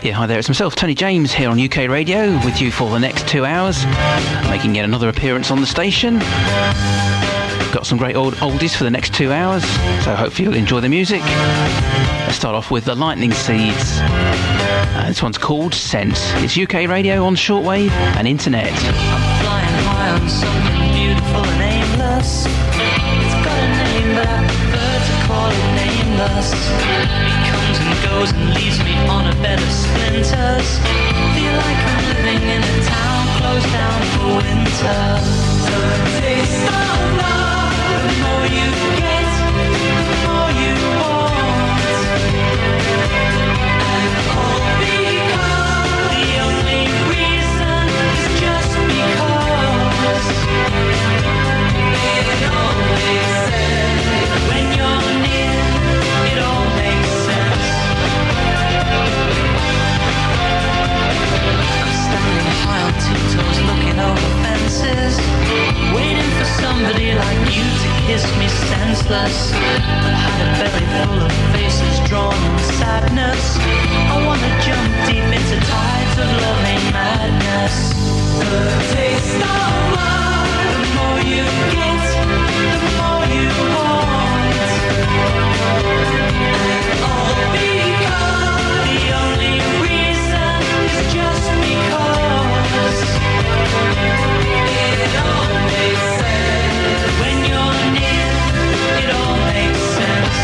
Yeah, hi there, it's myself, Tony James, here on UK Radio, with you for the next 2 hours, making yet another appearance on the station. Got some great oldies for the next 2 hours, so hopefully you'll enjoy the music. Let's start off with the Lightning Seeds. This one's called Sense. It's UK Radio on shortwave and internet. I'm flying high on something beautiful and aimless. It's got a name, but I prefer to call it nameless. It comes and goes and leaves me on a bed of splinters. Feel like I'm living in a town closed down for winter. The taste of love, the more you get, the more you want. And all because the only reason is just because it all makes sense. When you're near, it all makes sense. I'm standing high on tiptoes looking over fences, waiting for somebody like you to kiss me senseless. I've had a belly full of faces drawn in sadness. I wanna jump deep into tides of loving madness. The taste of love, the more you get, the more you want. And all because the only reason is just because it all makes sense. When you're near, it all makes sense.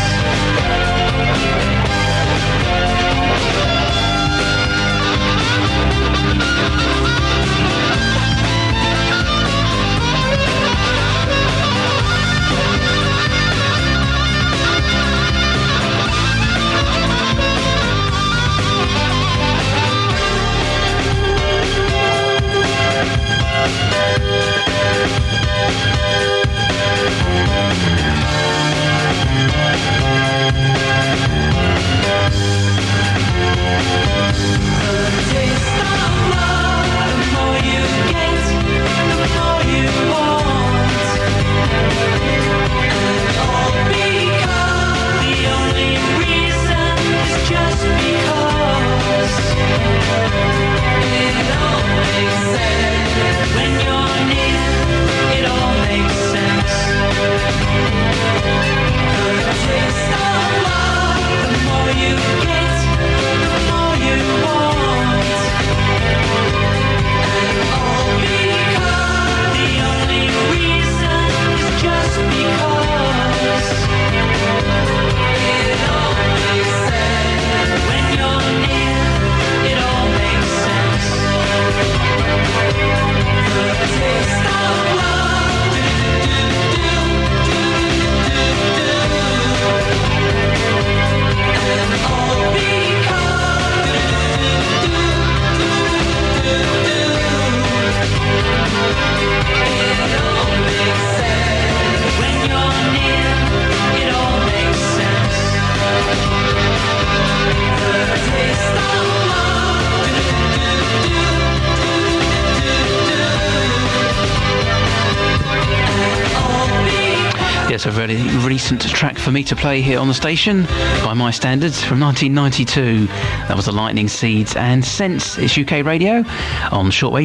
It's a very recent track for me to play here on the station, by my standards, from 1992. That was the Lightning Seeds and Sense. It's UK Radio on shortwave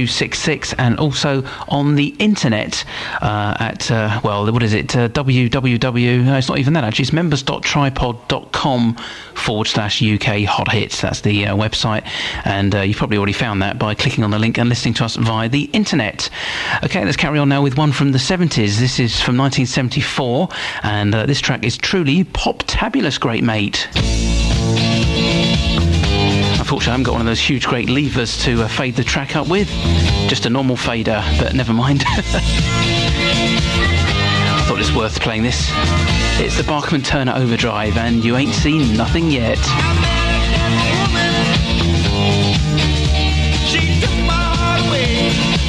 6266 and also on the internet at, what is it? www. No, it's not even that actually. It's members.tripod.com/UK Hot Hits. That's the website, and you've probably already found that by clicking on the link and listening to us via the internet. Okay, let's carry on now with one from the 70s. This is from 1974, and this track is truly pop-tabulous, great mate. Unfortunately, I haven't got one of those huge, great levers to fade the track up with. Just a normal fader, but never mind. I thought it's worth playing this. It's the Bachman Turner Overdrive, and You Ain't Seen Nothing Yet. She took my heart away.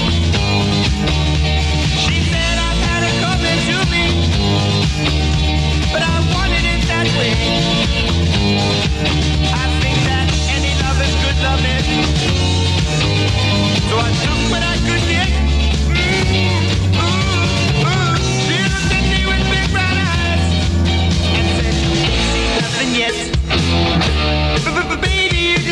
She said I've had it coming to me, but I wanted it that way. I think that any love is good loving, so I took what I could get. She looked at me with big brown eyes and said, "You ain't seen nothing yet, baby. You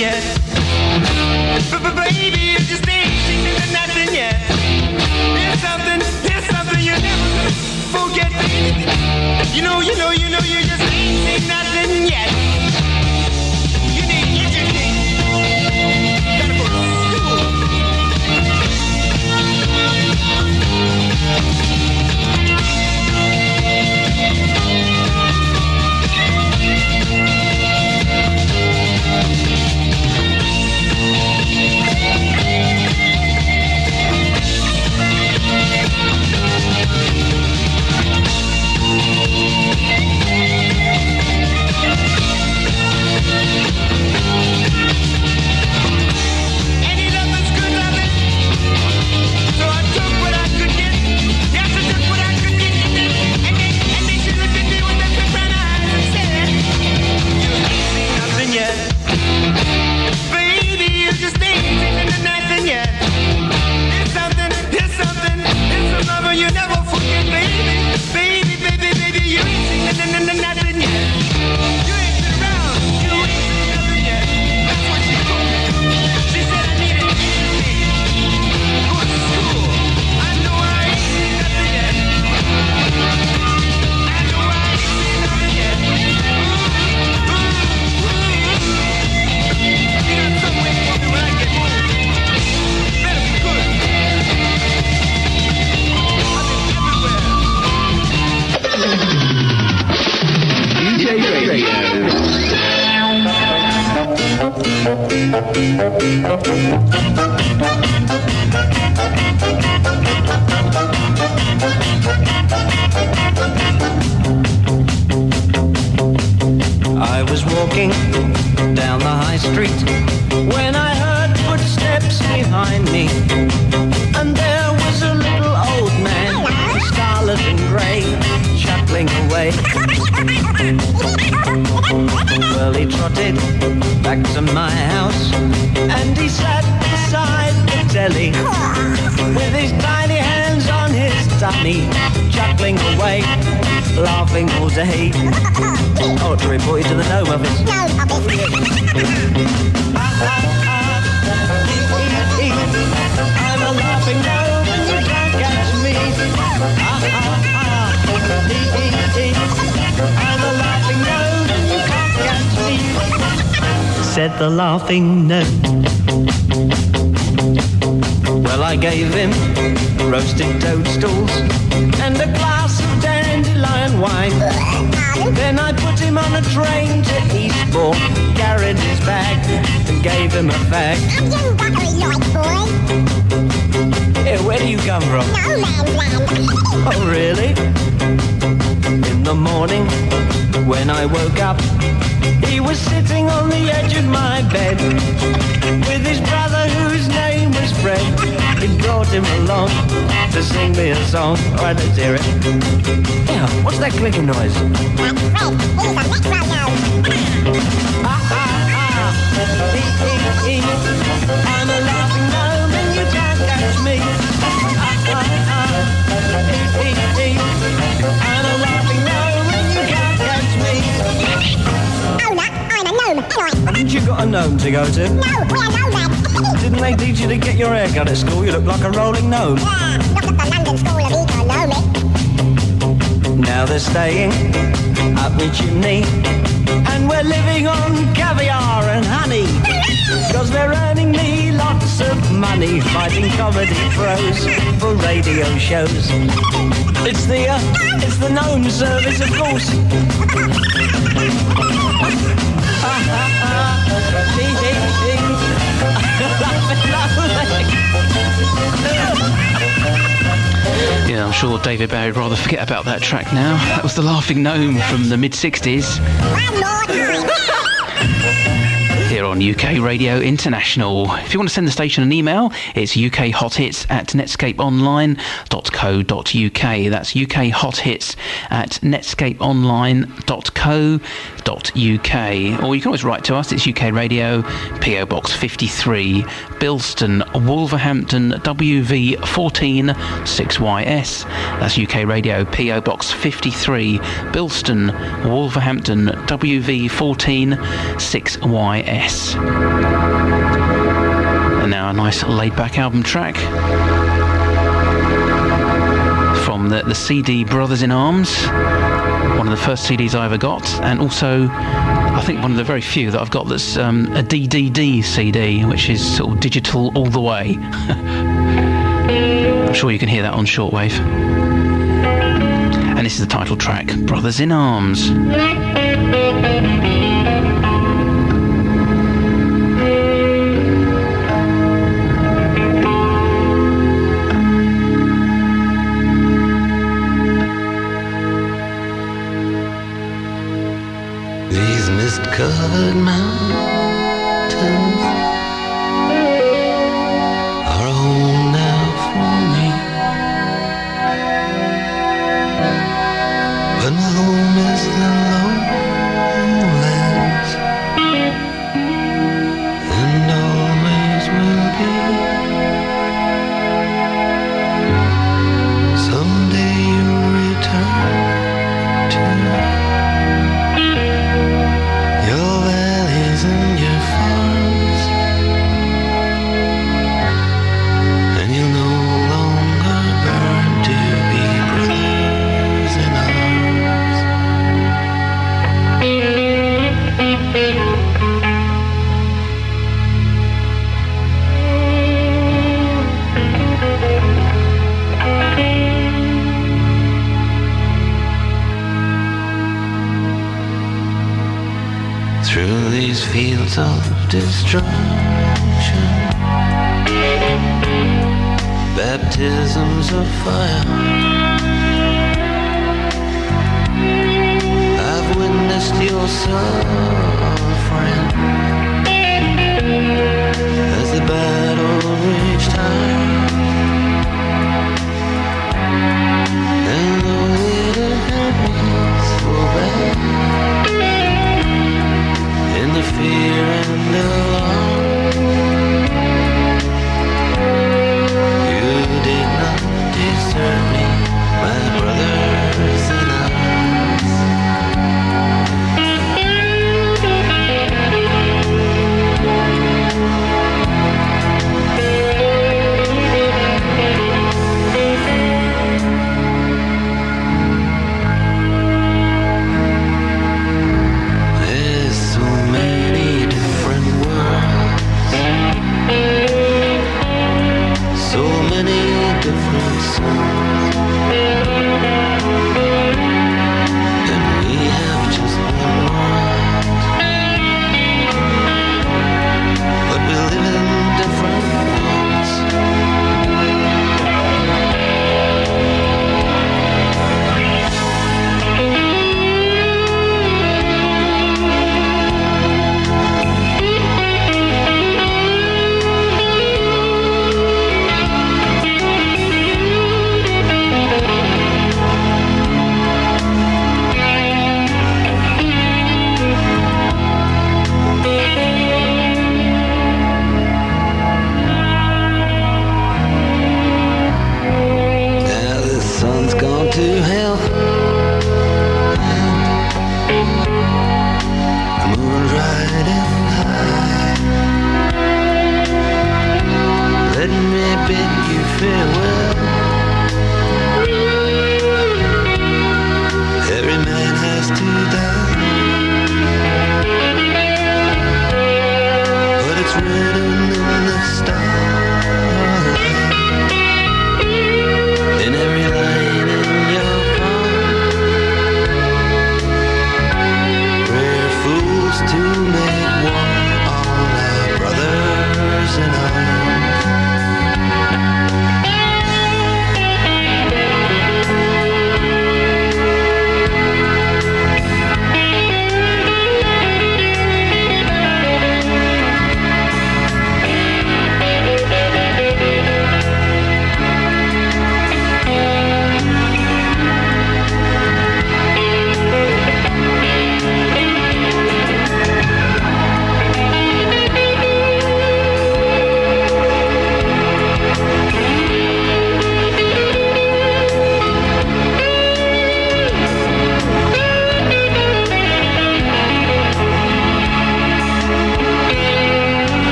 yet. But baby, you just ain't seen nothing yet. There's something you never forget, baby. You know, you just ain't seen nothing yet. You need education. Gotta go to school. Any lover's good loving, so I took what I could get. Yes, I took what I could get, and then she looked at me with that big brown eyes and said, "You ain't seen nothing yet, baby. You just ain't seen nothing yet. There's some lover you never forget, baby, baby, baby, baby. You ain't seen nothing yet. You ain't been around. You ain't seen nothing yet." That's what she told me. She said I needed education, go to school. I know I ain't seen nothing yet. I know I ain't seen nothing yet. You got some way for me when I get home. Better be good. I've been everywhere. UK Radio. I was walking down the high street when I heard footsteps behind me, and there was a little old man, scarlet and grey, chuckling away. Well, he trotted back to my house, and he sat beside the telly with his tiny hands on his tummy, chuckling away, laughing all day. Oh, to report you to the Gnome Office. I'm a laughing gnome and you can't catch me. I'm a laughing gnome and you can't catch me, said the laughing gnome. Well, I gave him roasted toadstools and a glass of dandelion wine. Then I put him on a train to Eastbourne, carried his bag and gave him a fag. I'm young buttery like boy. Hey, where do you come from? No man's land. Oh, really? In the morning, when I woke up, he was sitting on the edge of my bed with his brother whose name was Fred. He brought him along to sing me a song. All right, let's hear it. Yeah, what's that clicking noise? That's Fred. He's a metro gnome. I'm a laughing gnome and you can't catch me. I'm a laughing gnome and you can't catch me. Oh, no, I'm a gnome. Anyway. Haven't you got a gnome to go to? No, we're nomads. Didn't they teach you to get your hair cut at school? You look like a rolling gnome. Yeah, not at the London School of Economics. Now they're staying up my chimney, and we're living on caviar and honey, 'cause they're earning me lots of money fighting comedy pros for radio shows. It's the gnome service, of course. Yeah, I'm sure David Bowie would rather forget about that track now. That was the Laughing Gnome from the mid-60s. One more time. Here on UK Radio International. If you want to send the station an email, it's ukhothits@netscapeonline.co.uk. That's ukhothits@netscapeonline.co.uk. Or you can always write to us. It's UK Radio, PO Box 53, Bilston, Wolverhampton, WV14 6YS. That's UK Radio, PO Box 53, Bilston, Wolverhampton, WV14 6YS. Yes. And now a nice laid-back album track from the CD Brothers in Arms, one of the first CDs I ever got, and also I think one of the very few that I've got that's a DDD CD, which is sort of digital all the way. I'm sure you can hear that on shortwave. And this is the title track, Brothers in Arms. These mist-covered mountains are home now for me, but my home is the lowlands, and always will be. Someday you'll return to your valleys and your farms, and you'll no longer burn to be brothers in arms. Through these fields of destruction, baptisms of fire, I've witnessed your suffering as the battle raged high. And though it had been so bad, in the fear and alarm, you did not desert me, my brothers in arms. There's so many different words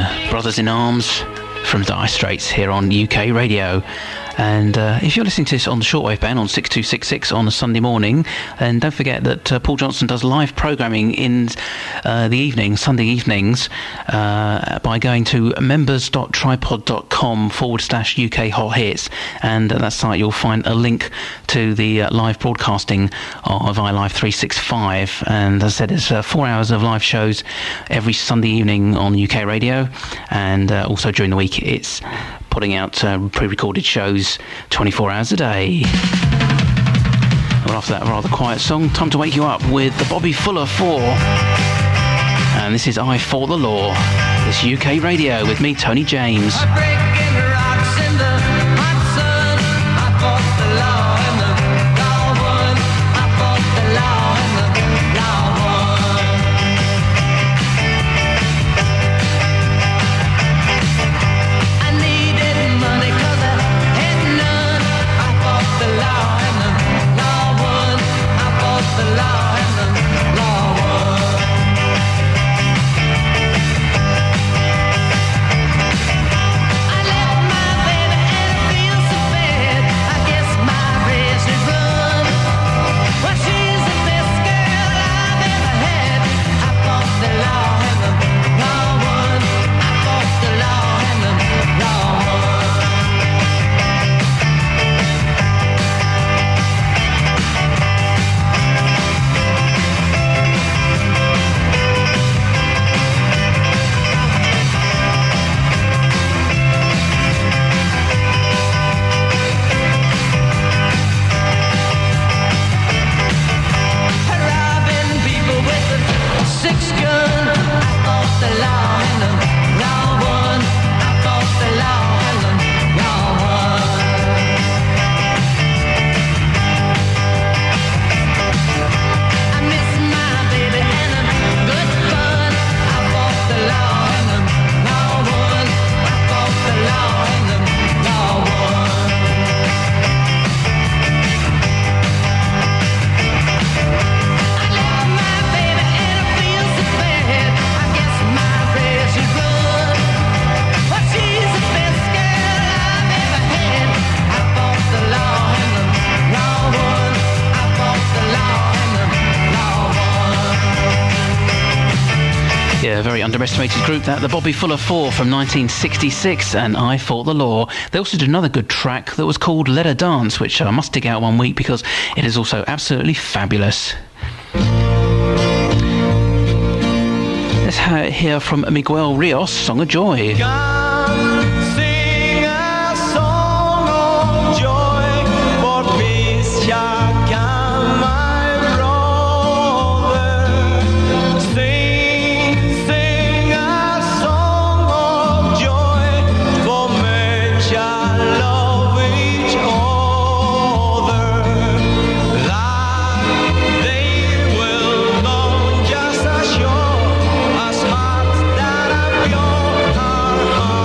Brothers in Arms from Dire Straits here on UK Radio. And if you're listening to this on the shortwave band on 6266 on a Sunday morning, then don't forget that Paul Johnson does live programming in the evening, Sunday evenings, by going to members.tripod.com/UK Hot Hits, and at that site you'll find a link to the live broadcasting of iLive 365. And as I said, there's 4 hours of live shows every Sunday evening on UK Radio, and also during the week it's putting out pre-recorded shows 24 hours a day. Well, after that rather quiet song, time to wake you up with the Bobby Fuller 4. And this is I Fought the Law. This UK Radio with me, Tony James. I'm breaking rocks in the hot sun. I fought the law and the law won. I fought the law and the law won. I needed money 'cause I had none. I fought the law and the law won. I fought the law and the law won. I left my baby and I feel so bad. I guess my race is run. Well, she's the best girl I've ever had. I fought the law and the law won. I fought the law and the law won. Robbing people with a 6-gun. I fought the law and the law won. I fought the law and the law won. I miss my baby and a good fun. I fought the law and the law won. I fought the law and the law won. I left my baby and I feel so bad. I guess my race is run. But she's the best girl I've ever had. I fought the law and the law won. I fought the law and the law won. Yeah, a very underestimated group that, the Bobby Fuller 4 from 1966 and I Fought the Law. They also did another good track that was called Let Her Dance, which I must dig out one week because it is also absolutely fabulous. Let's hear from Miguel Rios, Song of Joy. Come sing a song of joy, for peace shall come, my brother. Sing a song of joy, for men shall love each other. That they will know just as sure as hearts that are pure are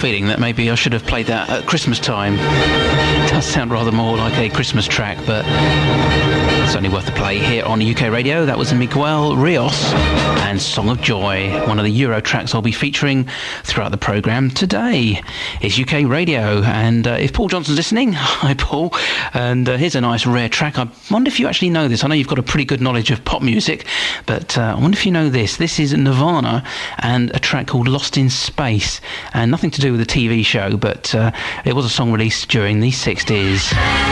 feeling that maybe I should have played that at Christmas time. It does sound rather more like a Christmas track, but it's only worth a play here on UK Radio. That was Miguel Rios and Song of Joy, one of the Euro tracks I'll be featuring throughout the programme today. It's UK Radio, and if Paul Johnson's listening, hi Paul, and here's a nice rare track. I wonder if you actually know this. I know you've got a pretty good knowledge of pop music, but I wonder if you know this. This is Nirvana and a track called Lost in Space, and nothing to do with the TV show, but it was a song released during the 60s.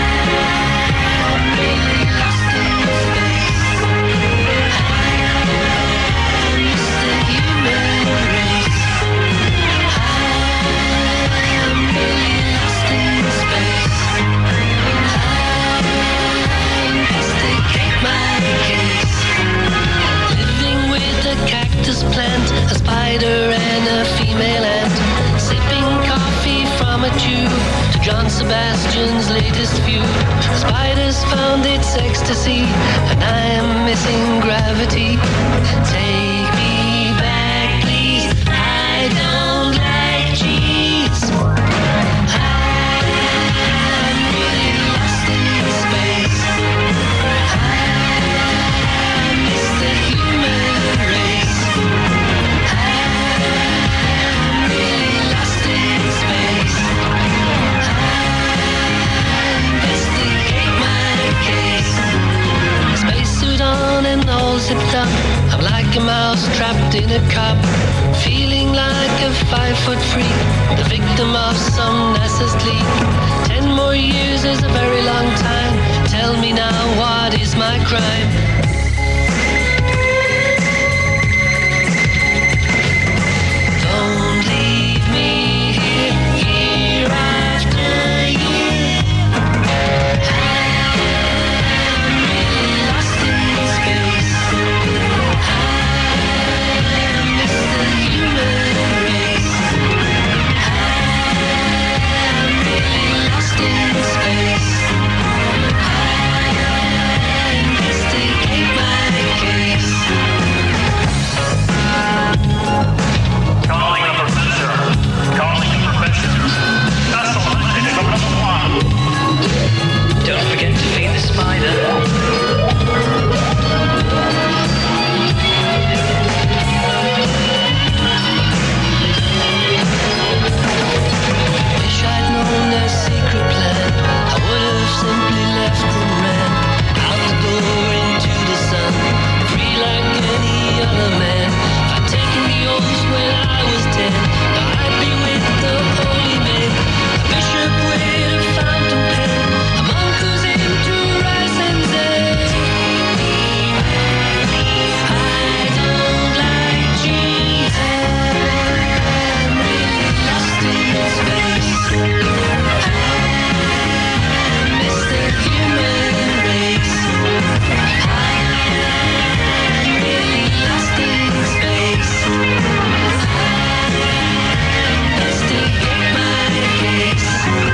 Plant, a spider and a female ant, sipping coffee from a tube to John Sebastian's latest view. Spiders found its ecstasy, and I am missing gravity. Take me back, please. I don't like cheese. I'm really lost in space. I miss the human race. Spacesuit on and all zipped up. I'm like a mouse trapped in a cup, feeling like a 5-foot freak, the victim of some NASA leak. 10 more years is a very long time. Tell me now, what is my crime? Don't leave me here, year after year. I'm really lost in space. I miss the human race. I'm really lost in space. I investigate my case. Calling a professor. Calling a professor. That's all I think of one. Don't forget to feed the spider. Wish I'd known their secret plan. I would have simply left and ran out the door into the sun, free like any other man. If I'd taken the oaths when I was 10, now I'd be with the holy men. A bishop with a fountain pen, a monk who's into rice and zen. I don't like cheese. I'm really lost in space. I miss the human race. I'm really lost in space. Investigate my case.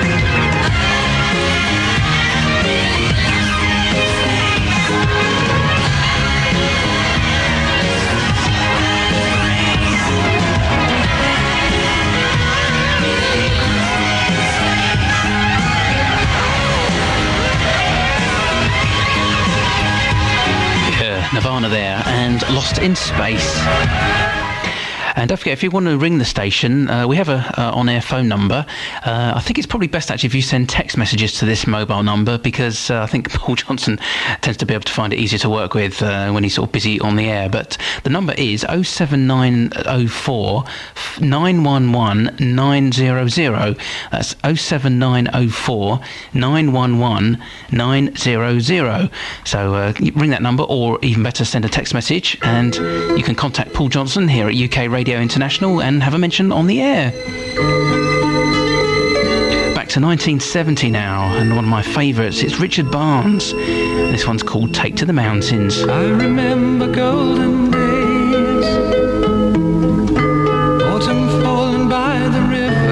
Yeah, Nirvana there, and Lost in Space. And don't forget, if you want to ring the station, we have a on-air phone number. I think it's probably best actually if you send text messages to this mobile number, because I think Paul Johnson tends to be able to find it easier to work with when he's sort of busy on the air. But the number is 07904 911 900. That's 07904 911 900. So ring that number, or even better, send a text message, and you can contact Paul Johnson here at UK Radio International and have a mention on the air. Back to 1970 now, and one of my favourites, it's Richard Barnes. This one's called Take to the Mountains. I remember golden days, autumn falling by the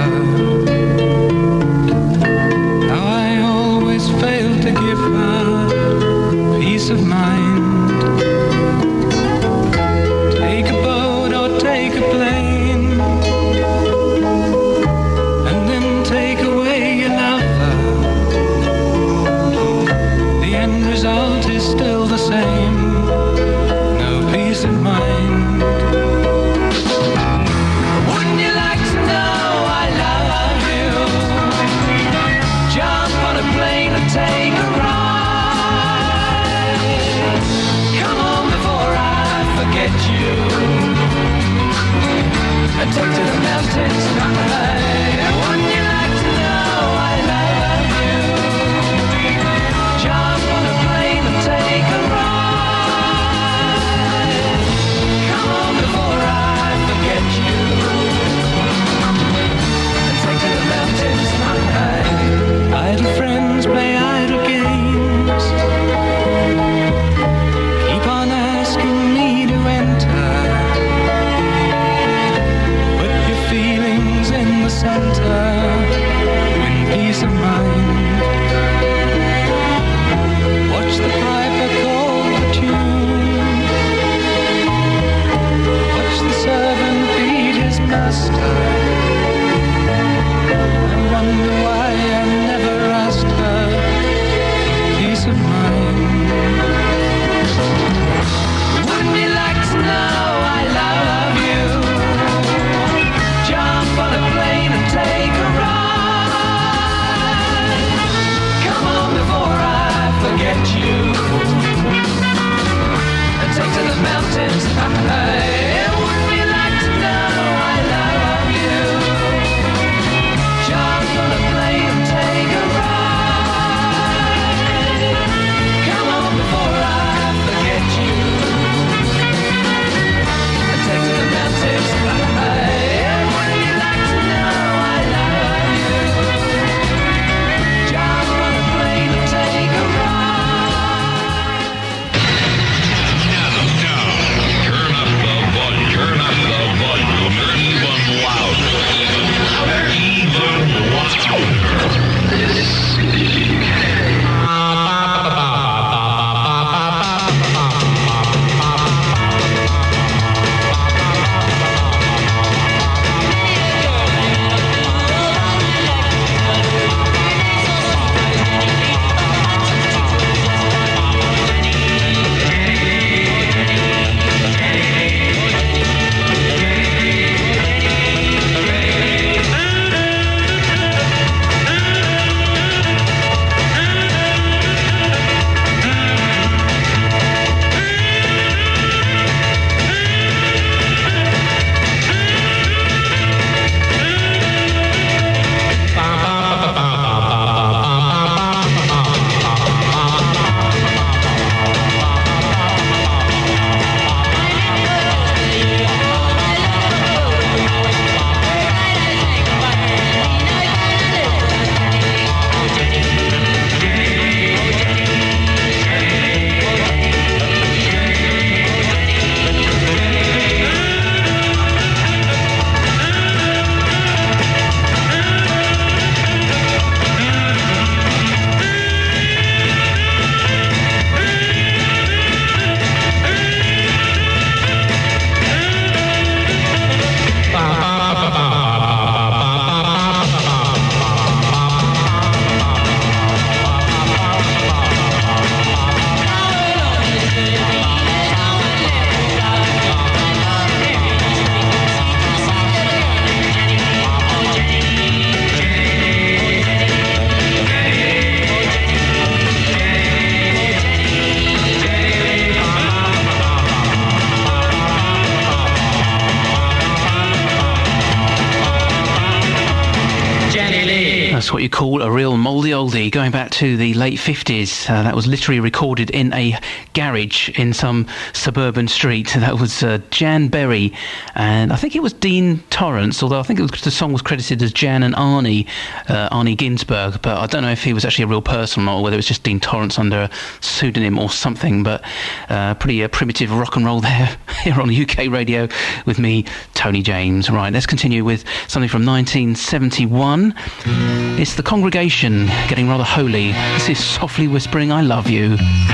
river. How I always failed to give her peace of mind. Take a boat or take a plane, That's what you call a real mouldy oldie, going back to the late 50s. That was literally recorded in a garage in some suburban street. That was Jan Berry, and I think it was Dean Torrance, although I think the song was credited as Jan and Arnie Ginsberg, but I don't know if he was actually a real person or not, or whether it was just Dean Torrance under a pseudonym or something. But pretty primitive rock and roll there here on UK Radio with me, Tony James. Right, let's continue with something from 1971. It's The Congregation, getting rather holy. This is Softly Whispering I Love You.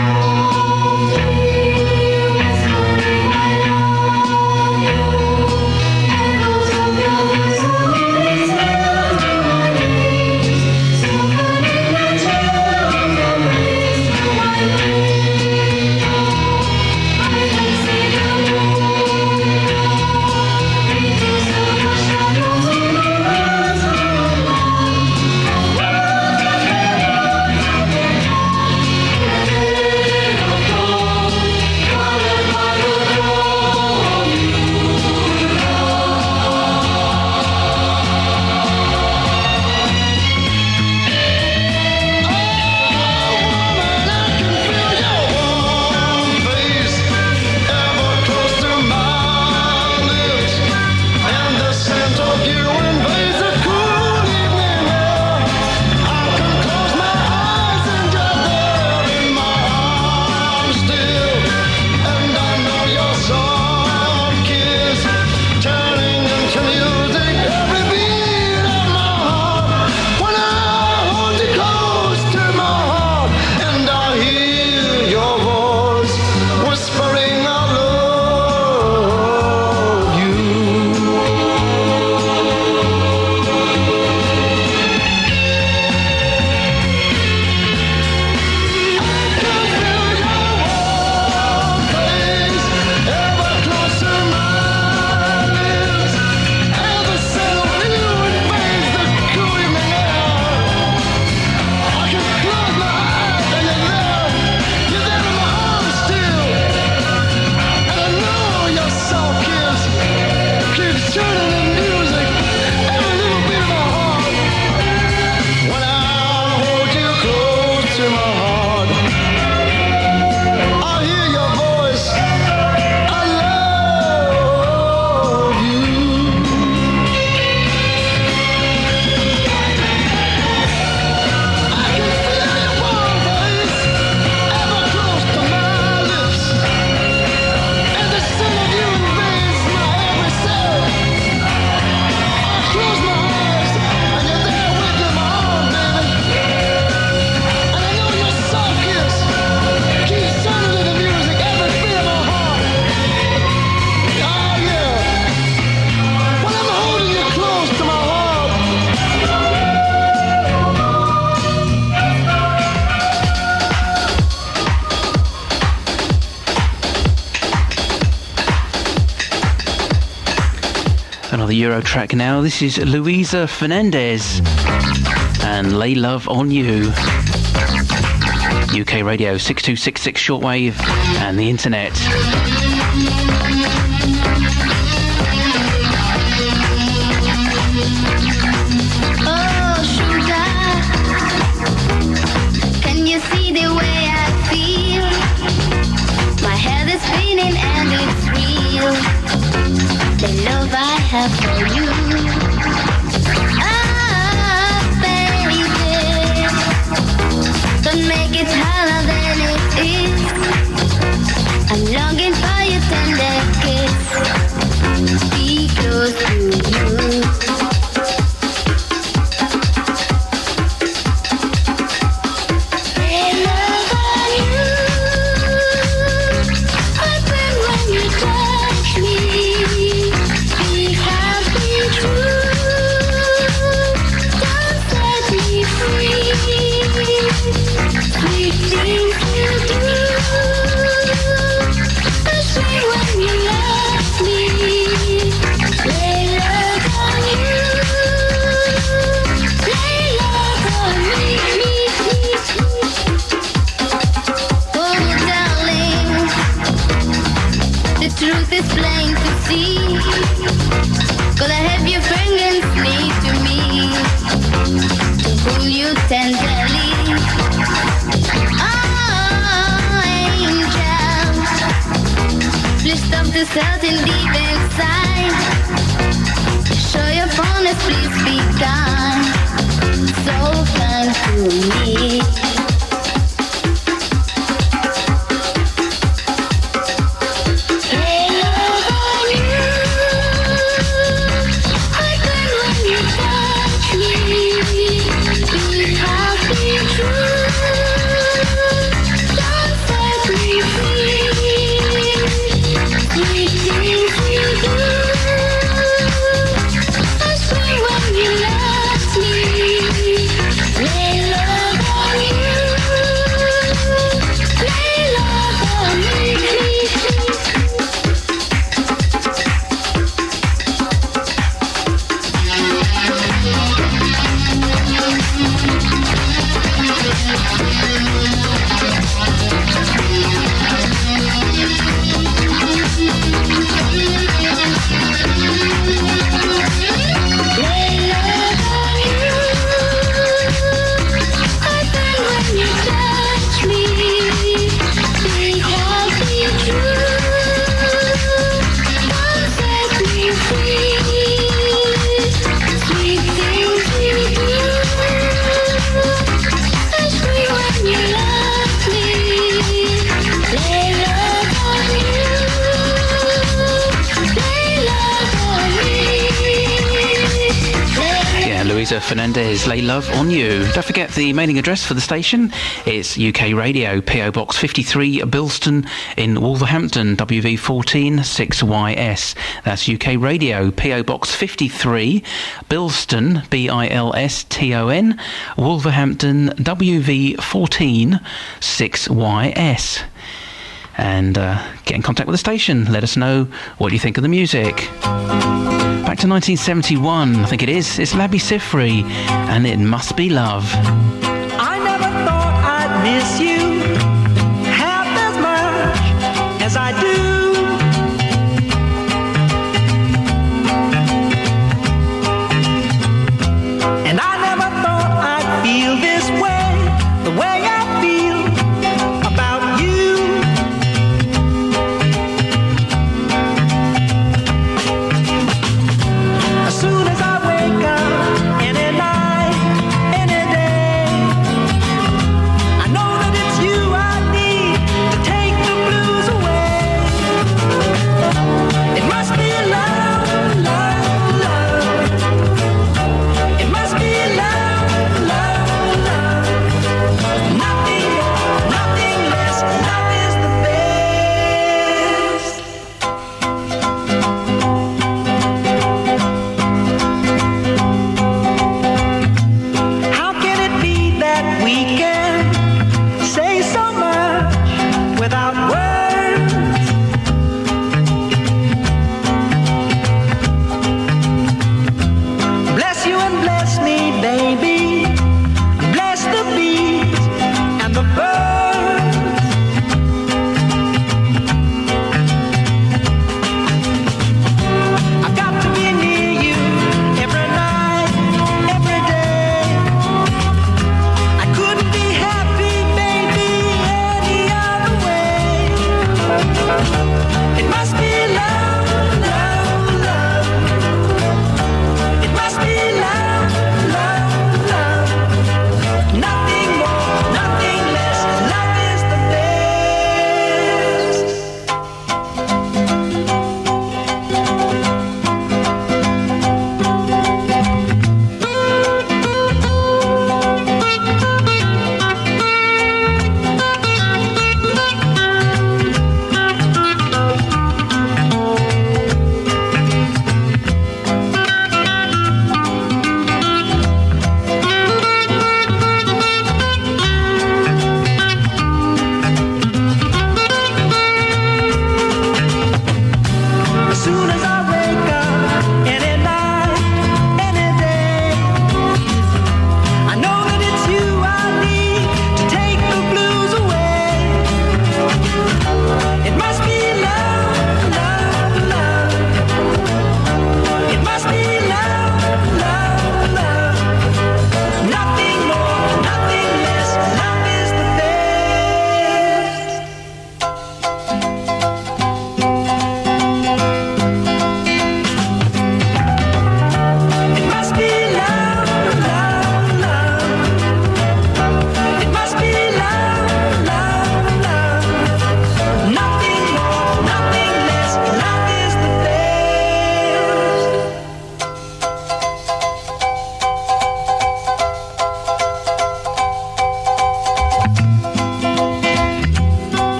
Another Euro track now. This is Luisa Fernandez and Lay Love on You. UK Radio 6266 shortwave and the internet. Oh, sugar, can you see the way I feel? My head is spinning and it's real. The love I have for you. Ah, baby, don't make it harder than it is. I'm longing for your tender kiss. Be close to you. Truth is plain to see. Gonna have your fragrance lead to me. To you tenderly. Oh, angel, please stop this hurting deep inside. Show your fondness, please be kind. So kind to me. Fernandez, Lay Love on You. Don't forget the mailing address for the station. It's UK Radio, PO Box 53, Bilston in Wolverhampton, WV14 6YS. That's UK Radio, PO Box 53, Bilston, Bilston, Wolverhampton, WV14 6YS. And get in contact with the station. Let us know what you think of the music. Back to 1971, I think it is. It's Labi Siffre, and It Must Be Love. I never thought I'd miss you half as much as I do. And I never thought I'd feel this way, the way I feel about you. As soon as I wake up, any night, any day, I know that it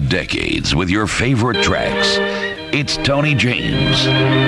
decades with your favorite tracks. It's Tony James.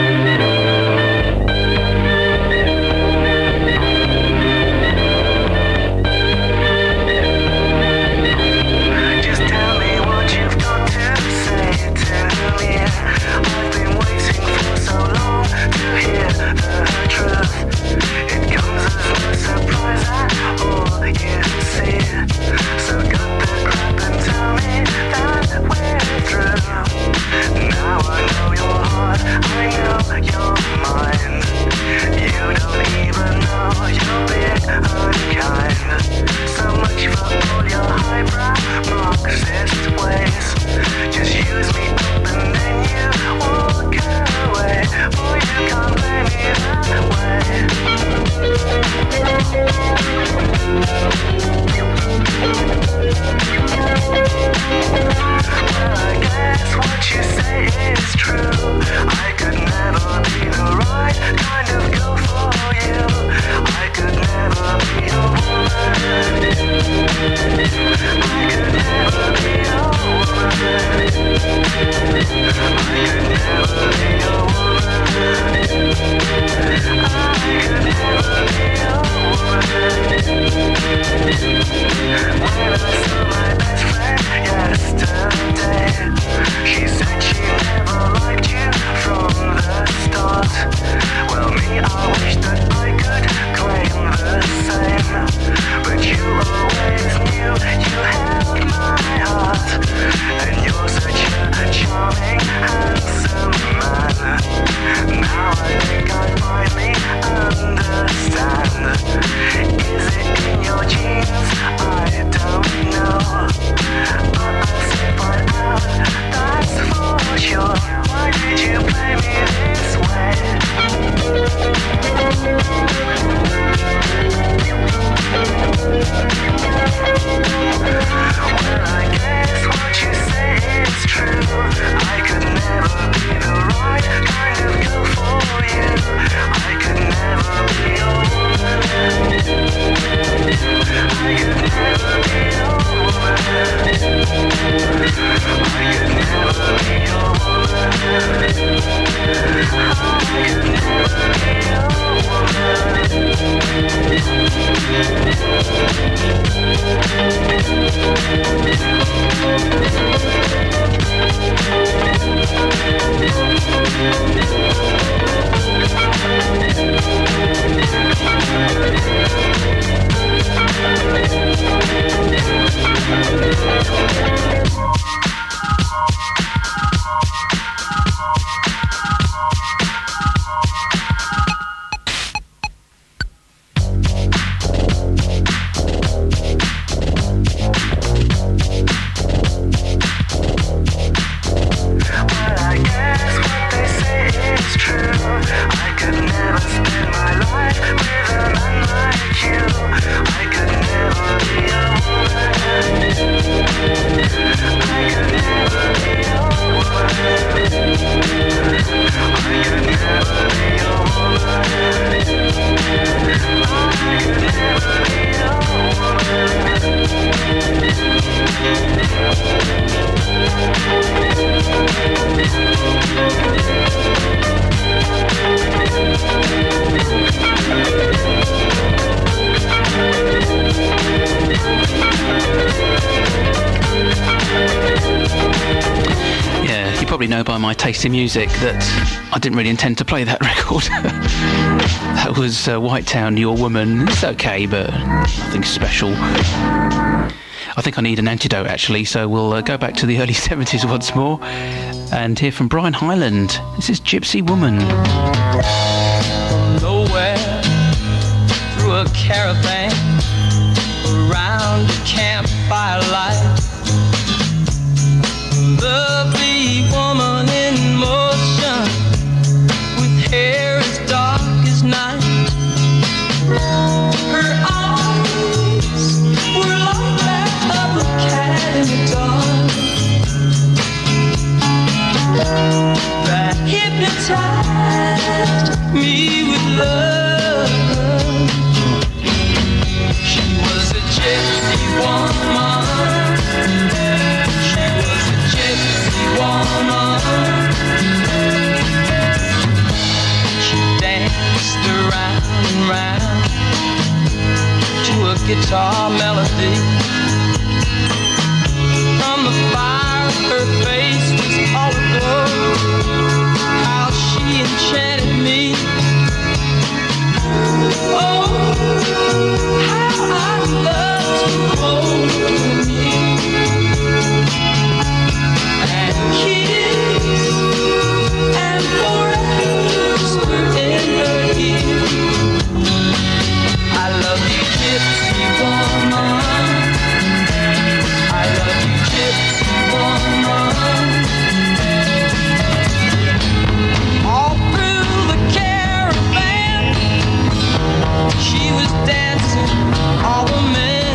Just tell me what you've got to say to me. I've been waiting for so long to hear the truth. It comes as no surprise at all, you see. So cut the crap and tell me that we're through. Now I know your heart, I know your mind. You don't even know you're being unkind. So much for all your highbrow Marxist ways. Just use me up and then you walk away. Oh, you can't blame me that way. Well, I guess what you say is true. I could never be the right kind of girl for you. I could never be your woman. I could never be your woman. I could never be your woman. I could never be your woman. When I saw my best friend yesterday, she said she never liked you from the start. Well, me, I wish that I could claim the same, but you always knew you held my heart, and you're such a charming, handsome man. Now I think I finally understand. Is it in your genes? I don't know, but I'll soon find out, that's for sure. Why did you play me this way? Well, I guess what you say is true. I could never be the right kind of girl for you. I could never be your woman. I could never be your woman. I could never be your woman. I could never be your Know by my taste in music that I didn't really intend to play that record. That was White Town, Your Woman. It's okay, but nothing special. I think I need an antidote, actually, so we'll go back to the early 70s once more and hear from Brian Hyland. This is Gypsy Woman. Nowhere, through a caravan, around a campfire light. Lovely woman in motion, with hair as dark as night. Her eyes were like that of a cat in the dark, that hypnotized me with love. She was a gypsy woman. She was a gypsy dancing round to a guitar melody. From the fire, her face was all aglow. How she enchanted me. Oh, how I love to hold me and kiss and forever in her ear. I love you, gypsy woman. I love you, gypsy woman. All through the caravan, she was dancing all the men,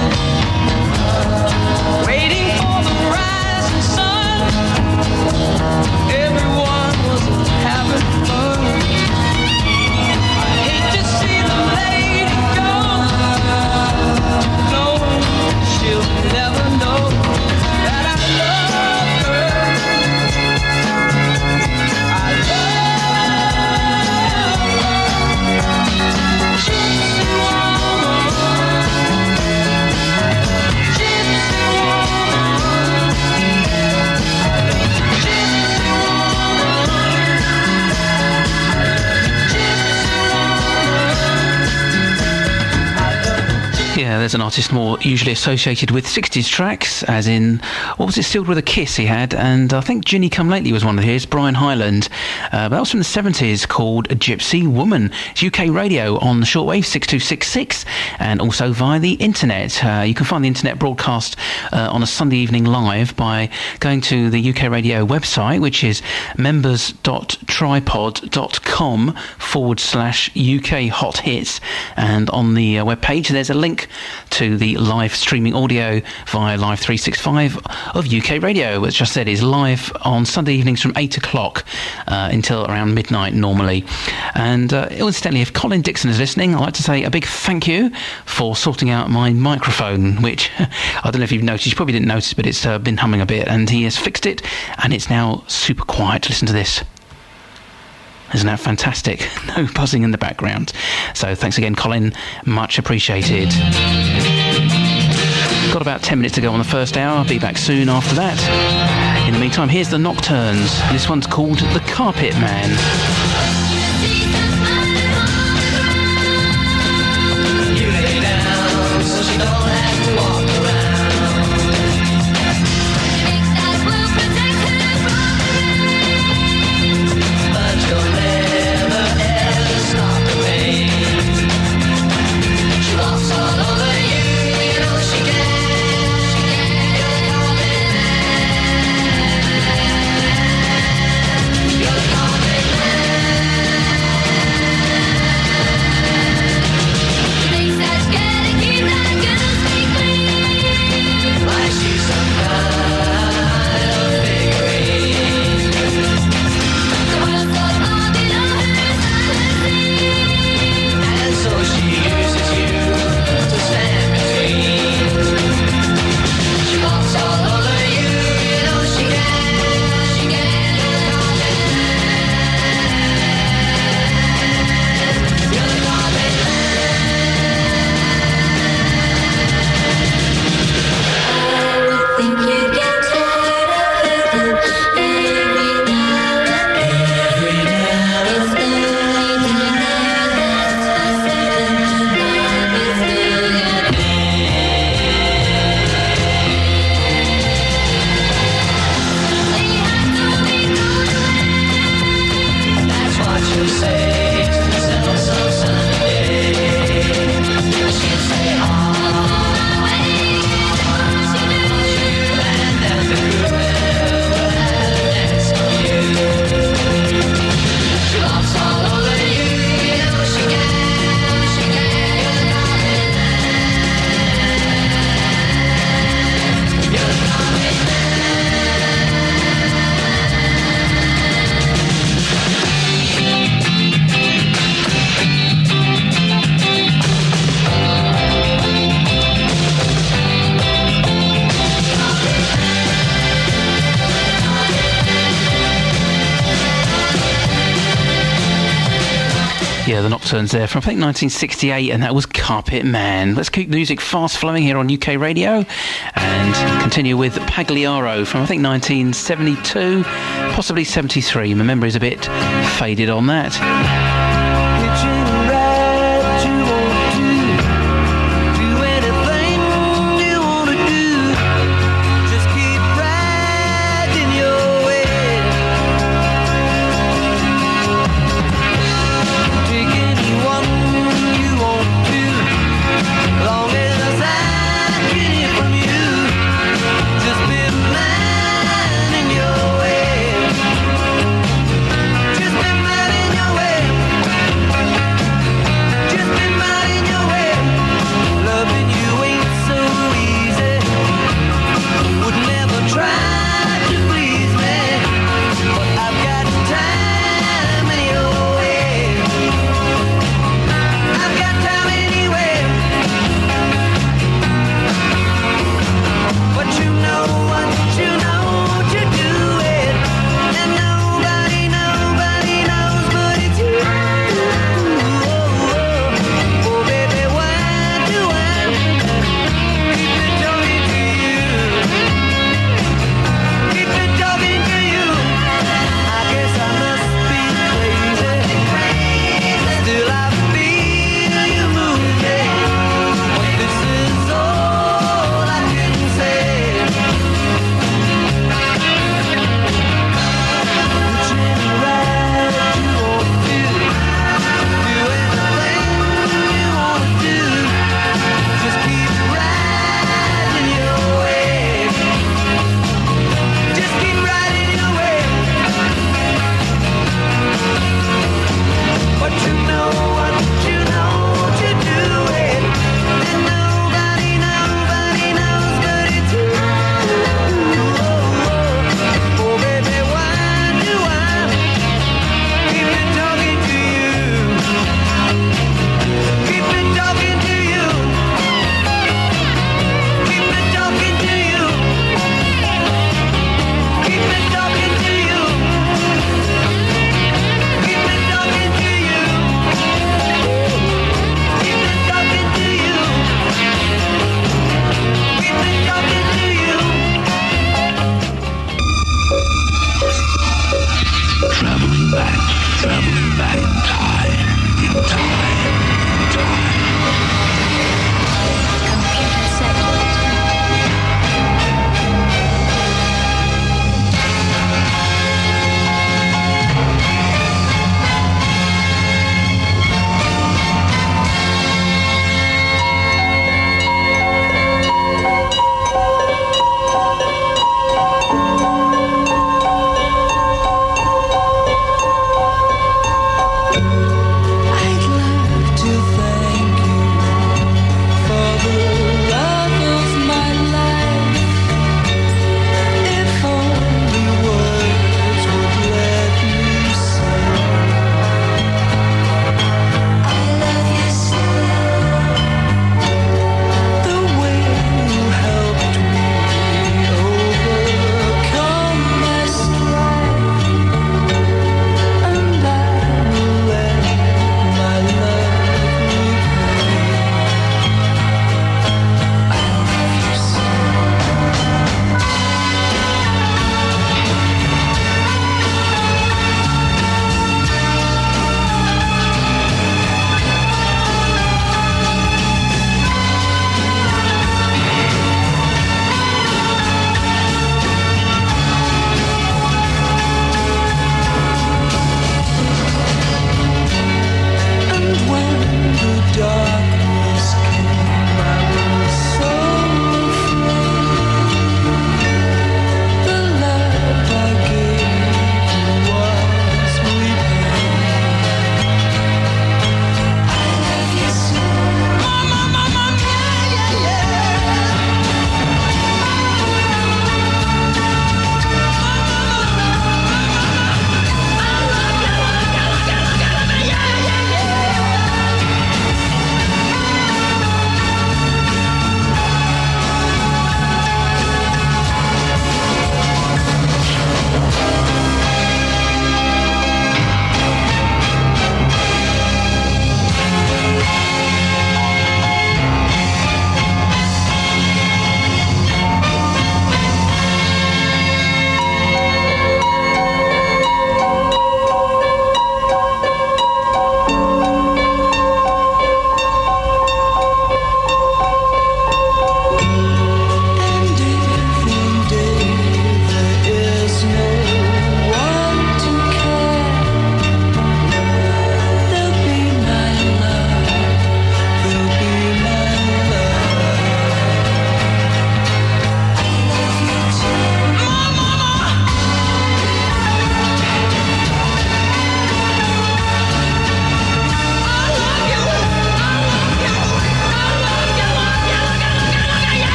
waiting for the rising sun. Everyone was having fun. I hate to see the lady go. No, she'll never know that I love her. I love her. Gypsy woman. Gypsy woman. Gypsy Yeah, there's an artist more usually associated with 60s tracks, as in, what was it, Sealed with a Kiss he had, and I think Ginny Come Lately was one of his, Brian Hyland. But that was from the 70s, called Gypsy Woman. It's UK radio on the shortwave 6266, and also via the internet. You can find the internet broadcast on a Sunday evening live by going to the UK radio website, which is members.tripod.com/UK Hot Hits, and on the webpage there's a link to the live streaming audio via Live 365 of UK Radio, which I said is live on Sunday evenings from 8 o'clock until around midnight normally. And incidentally, if Colin Dixon is listening, I'd like to say a big thank you for sorting out my microphone, which I don't know if you've noticed, you probably didn't notice, but it's been humming a bit, and he has fixed it, and it's now super quiet. Listen to this. Isn't that fantastic? No buzzing in the background. So thanks again, Colin. Much appreciated. Got about 10 minutes to go on the first hour. I'll be back soon after that. In the meantime, here's the Nocturnes. This one's called The Carpet Man. You lay down so she don't have to walk around. But you'll never ever stop the rain. She walks all over you, you know she can. You're the carpet man. You're the carpet man. Yeah, the Nocturnes there from, I think, 1968, and that was Carpet Man. Let's keep music fast flowing here on UK Radio and continue with Pagliaro from, I think, 1972, possibly 73. My memory's a bit faded on that. I'd love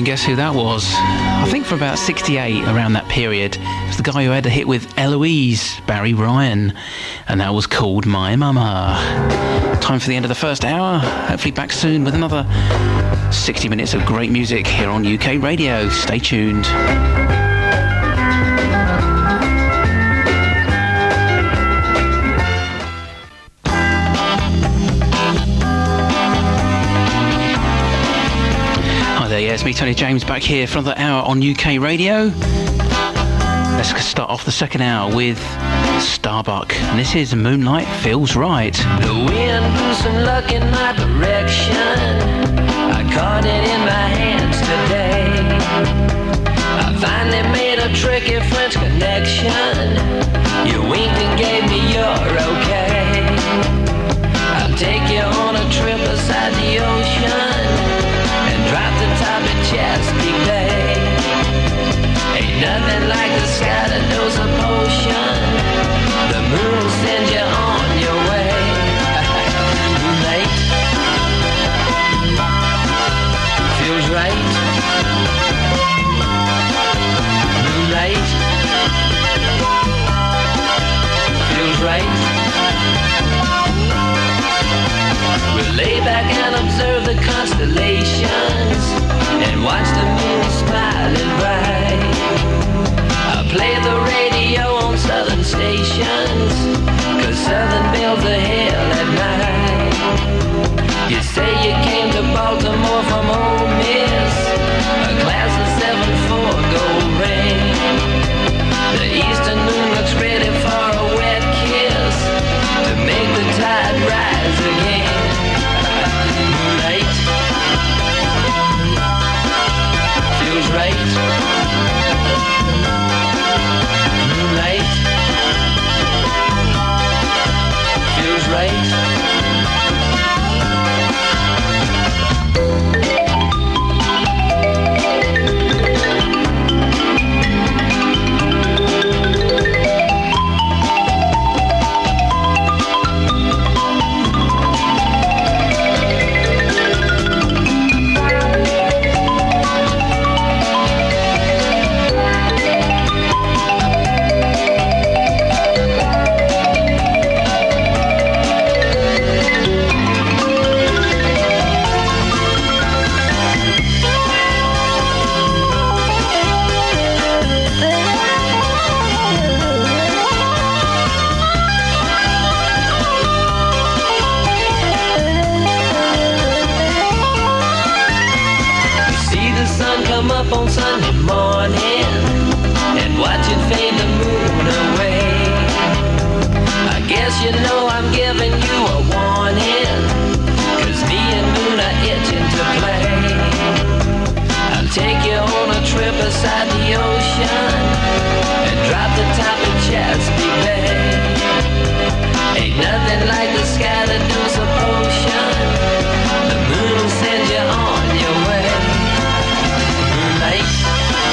can guess who that was. I think for about 68, around that period, it was the guy who had a hit with Eloise, Barry Ryan, and that was called My Mama. Time for the end of the first hour. Hopefully back soon with another 60 minutes of great music here on UK Radio. Stay tuned. Yeah, it's me, Tony James, back here for another hour on UK Radio. Let's start off the second hour with Starbuck, and this is Moonlight Feels Right. The wind blew some luck in my direction. I caught it in my hands today. I finally made a tricky French connection. You winked and gave me your okay. I'll take you on a trip beside the ocean. Drop the top of Chesapeake Bay. Ain't nothing like the sky that knows a potion. The moon will send you on your way. Moonlight feels right. Moonlight feels right. We'll lay back and observe the constellations and watch the moon smiling bright. I play the radio on southern stations, 'cause southern bells are hell at night. You say you came to Baltimore from Ole Miss, a class of 7-4 gold ring. The eastern moon looks ready for a wet kiss to make the tide rise again. Moonlight feels right. Moonlight feels right. On Sunday morning and watch it fade the moon away. I guess you know I'm giving you a warning, 'cause me and moon are itching to play. I'll take you on a trip beside the ocean and drop the top of Chesapeake Bay. Ain't nothing like the sky that knows a potion. The moon will send you on your way. Moonlight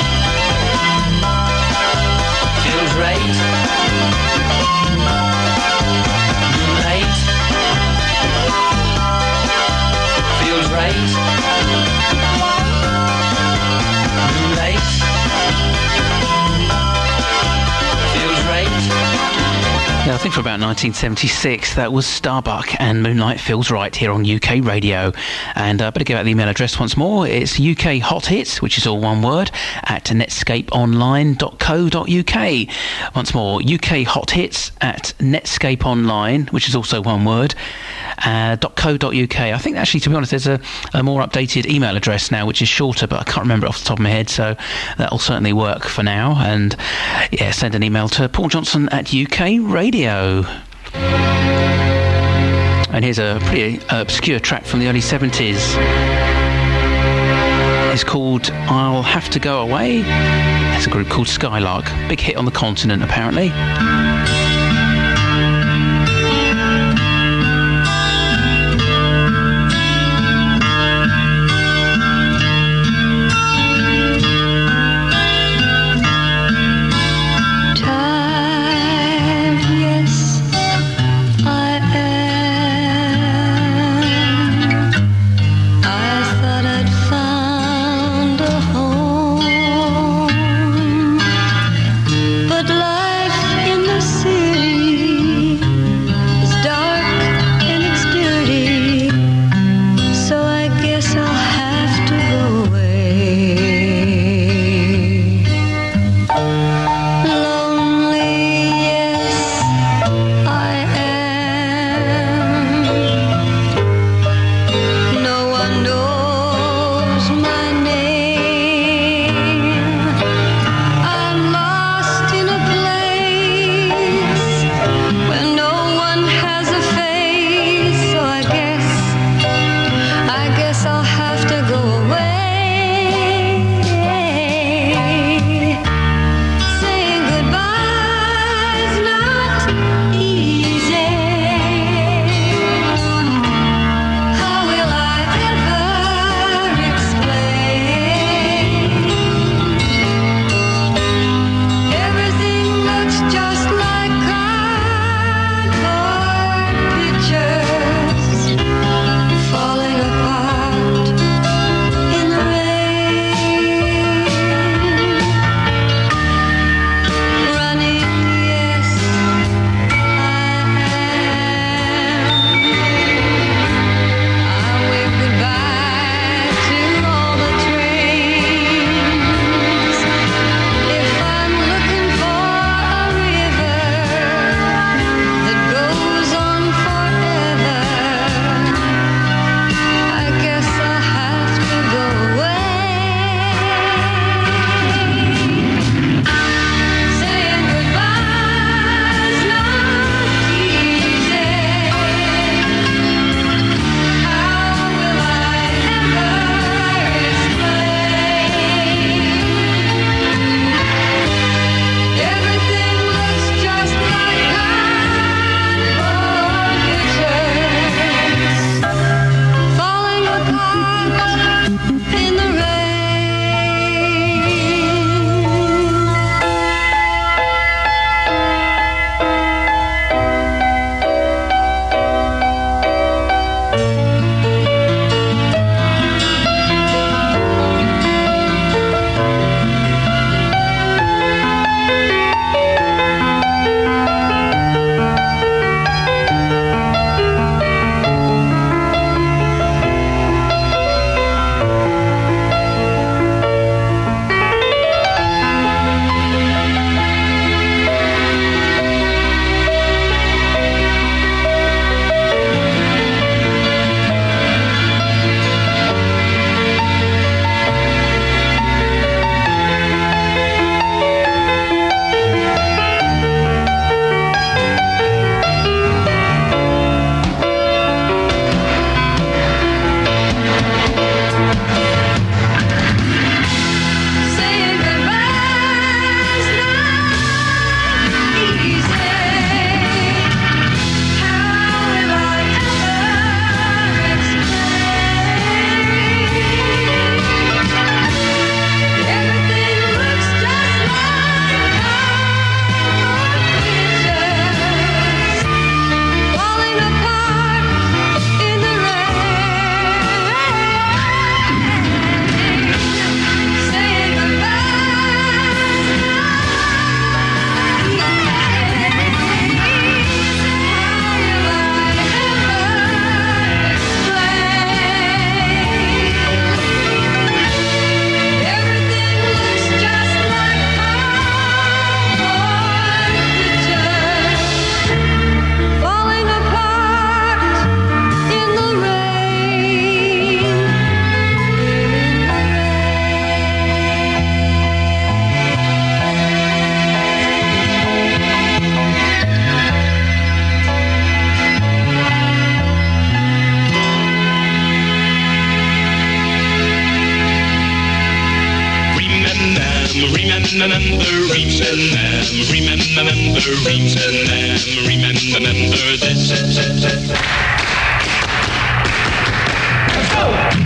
feels right. Moonlight feels right. Moonlight feels right. Now, I think for about 1976, that was Starbuck and Moonlight Feels Right here on UK Radio. And I better give out the email address once more. It's UK Hot Hits, which is all one word, at netscapeonline.co.uk. Once more, UK Hot Hits at netscapeonline, which is also one word, .co.uk. I think actually, to be honest, there's a more updated email address now, which is shorter, but I can't remember it off the top of my head, so that'll certainly work for now. And yeah, send an email to Paul Johnson at UK Radio. And here's a pretty obscure track from the early 70s. It's called I'll Have to Go Away. It's a group called Skylark. Big hit on the continent, apparently. I thought I'd found a reams and them. Remember reams and them. Remember this. Let's go.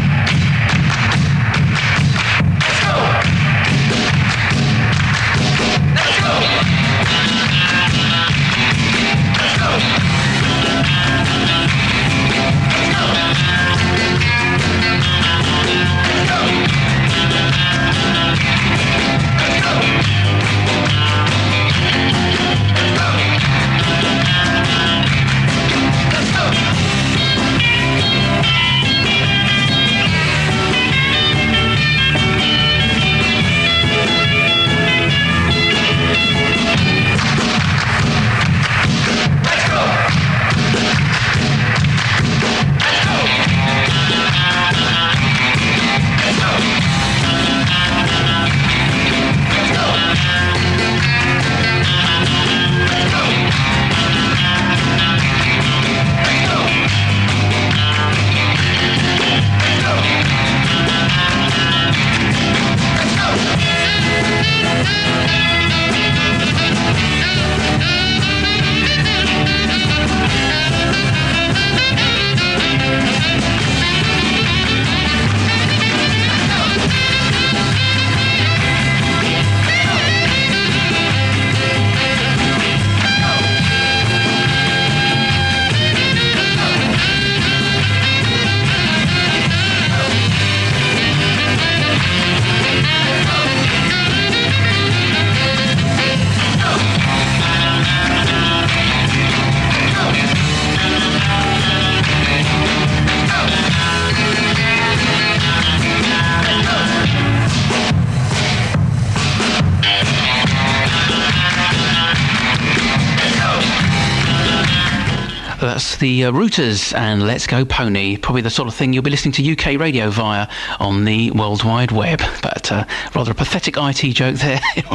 That's the Rooters and Let's Go Pony. Probably the sort of thing you'll be listening to UK radio via on the World Wide Web. But rather a pathetic IT joke there on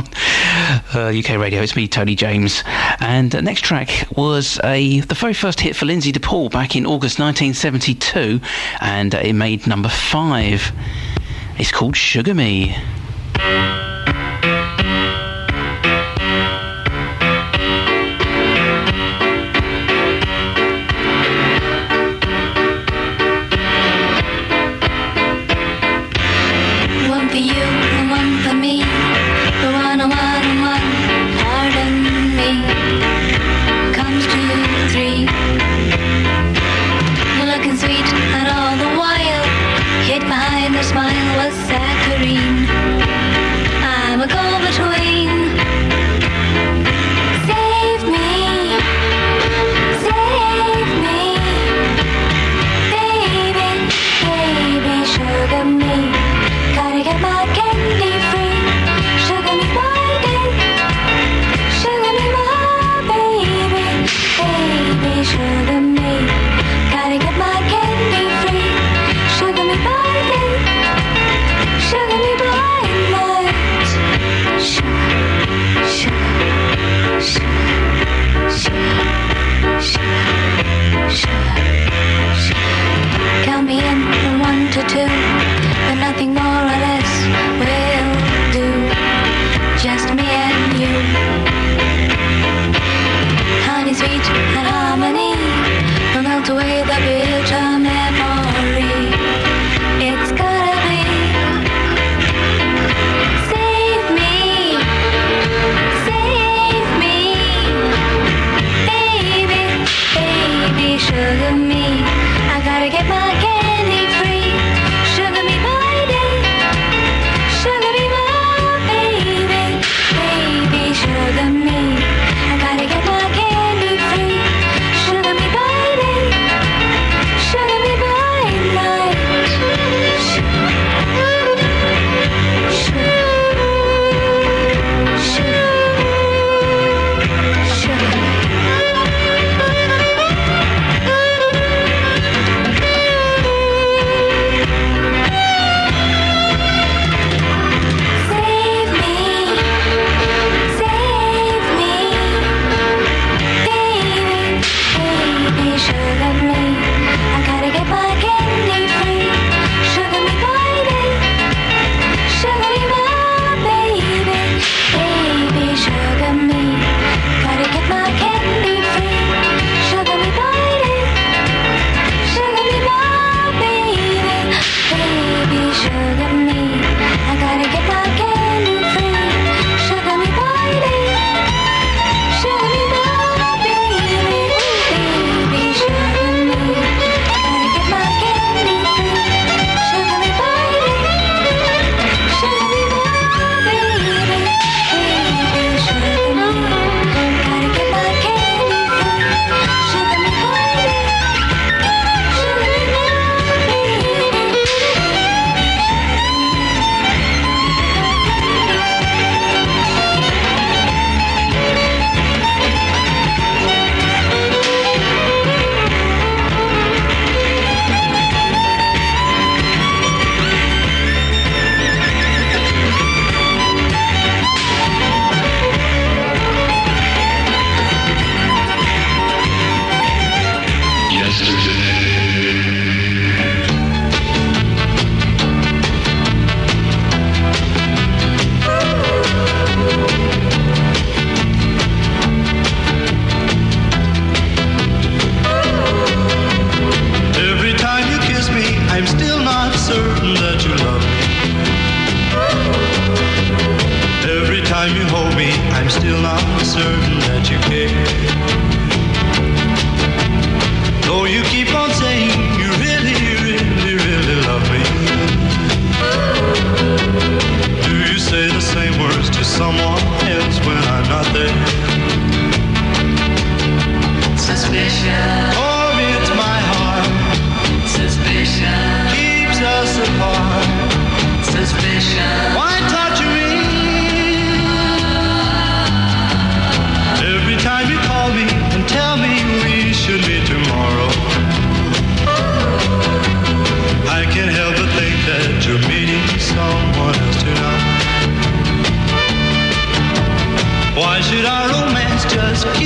UK radio. It's me, Tony James. And next track was the very first hit for Lindsay DePaul back in August 1972. And it made number 5. It's called Sugar Me. Smile was saccharine.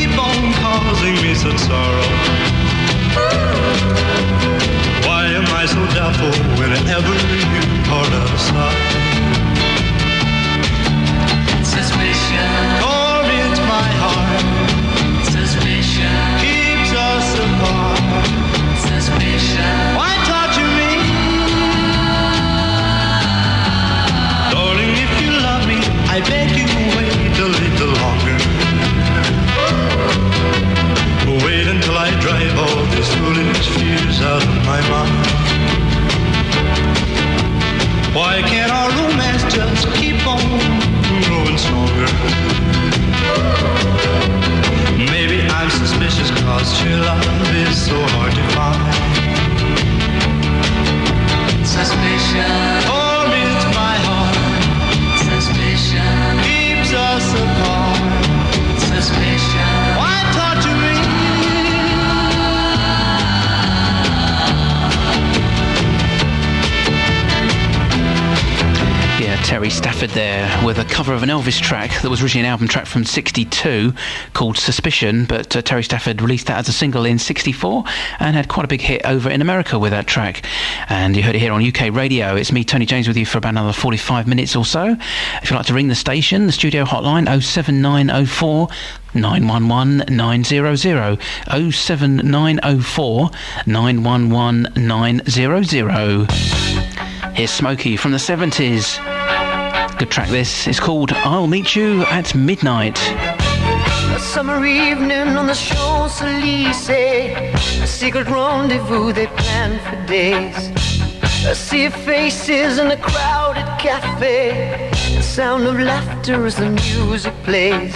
keep on causing me such sorrow? Why am I so doubtful whenever you are outside? Suspicion. Torments my heart. Suspicion. Keeps us apart. Suspicion. Why torture me? Darling, if you love me, I beg you wait a little longer. Wait until I drive all these foolish fears out of my mind. Why can't our romance just keep on growing stronger? Maybe I'm suspicious cause your love is so hard to find. Suspicion. Torments my heart. Suspicion. Keeps us apart. Suspicion. Why torture me? Yeah, Terry Stafford there with a cover of an Elvis track that was originally an album track from 62 called Suspicion, but Terry Stafford released that as a single in 64 and had quite a big hit over in America with that track. And you heard it here on UK Radio. It's me, Tony James, with you for about another 45 minutes or so. If you'd like to ring the station, the studio hotline 07904 911 900, 07904 911 900. Here's Smokey from the 70s. Good track this. It's called I'll Meet You at Midnight. A summer evening on the Champs-Élysées, a secret rendezvous they planned for days. A sea of faces in a crowded cafe, the sound of laughter as the music plays.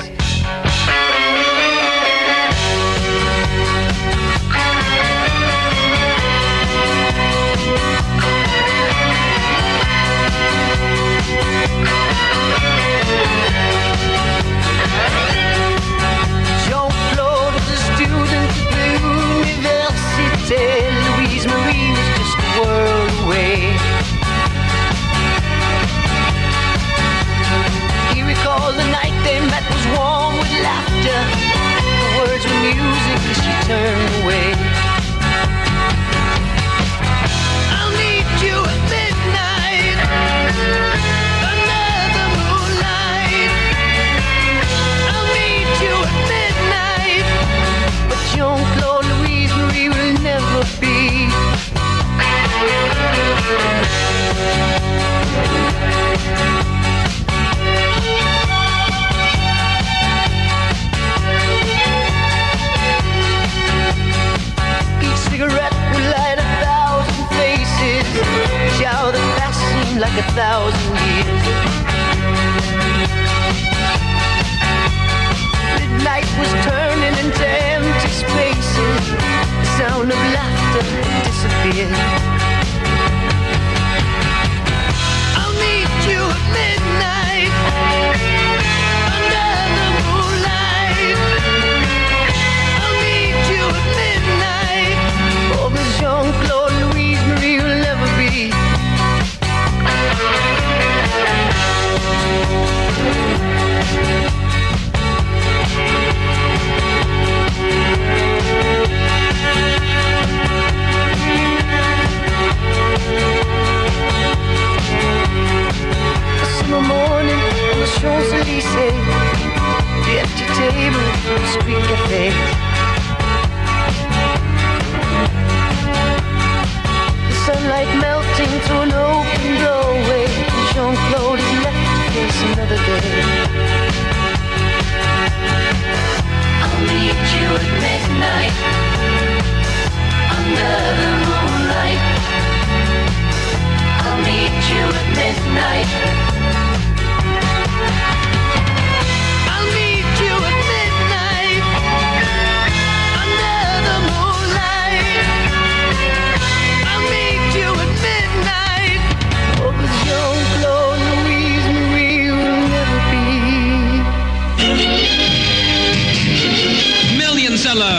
Jean-Claude was a student at the Université. Louise Marie was just a world away. He recalled the night they met was warm with laughter. The words were music as she turned away. I'll meet you at midnight under the moonlight. I'll meet you at midnight, but Jean-Claude Louise Marie will never be. Each cigarette will light 1,000 faces. Each hour that passed seemed like 1,000 years. Midnight was turning into empty spaces. The sound of laughter disappeared. I'll meet you at midnight under the moonlight. I'll meet you at midnight. Oh, but Jean-Claude Louise Marie will never be. A summer morning on the Champs-Élysées, the empty table for a street cafe. The sunlight melting through an open doorway. Jean-Claude is left to face another day. I'll meet you at midnight under the moonlight. I'll meet you at midnight. I'll meet you at midnight under the moonlight. I'll meet you at midnight. Oh, but Jean-Claude Louise Marie will never be. Million seller.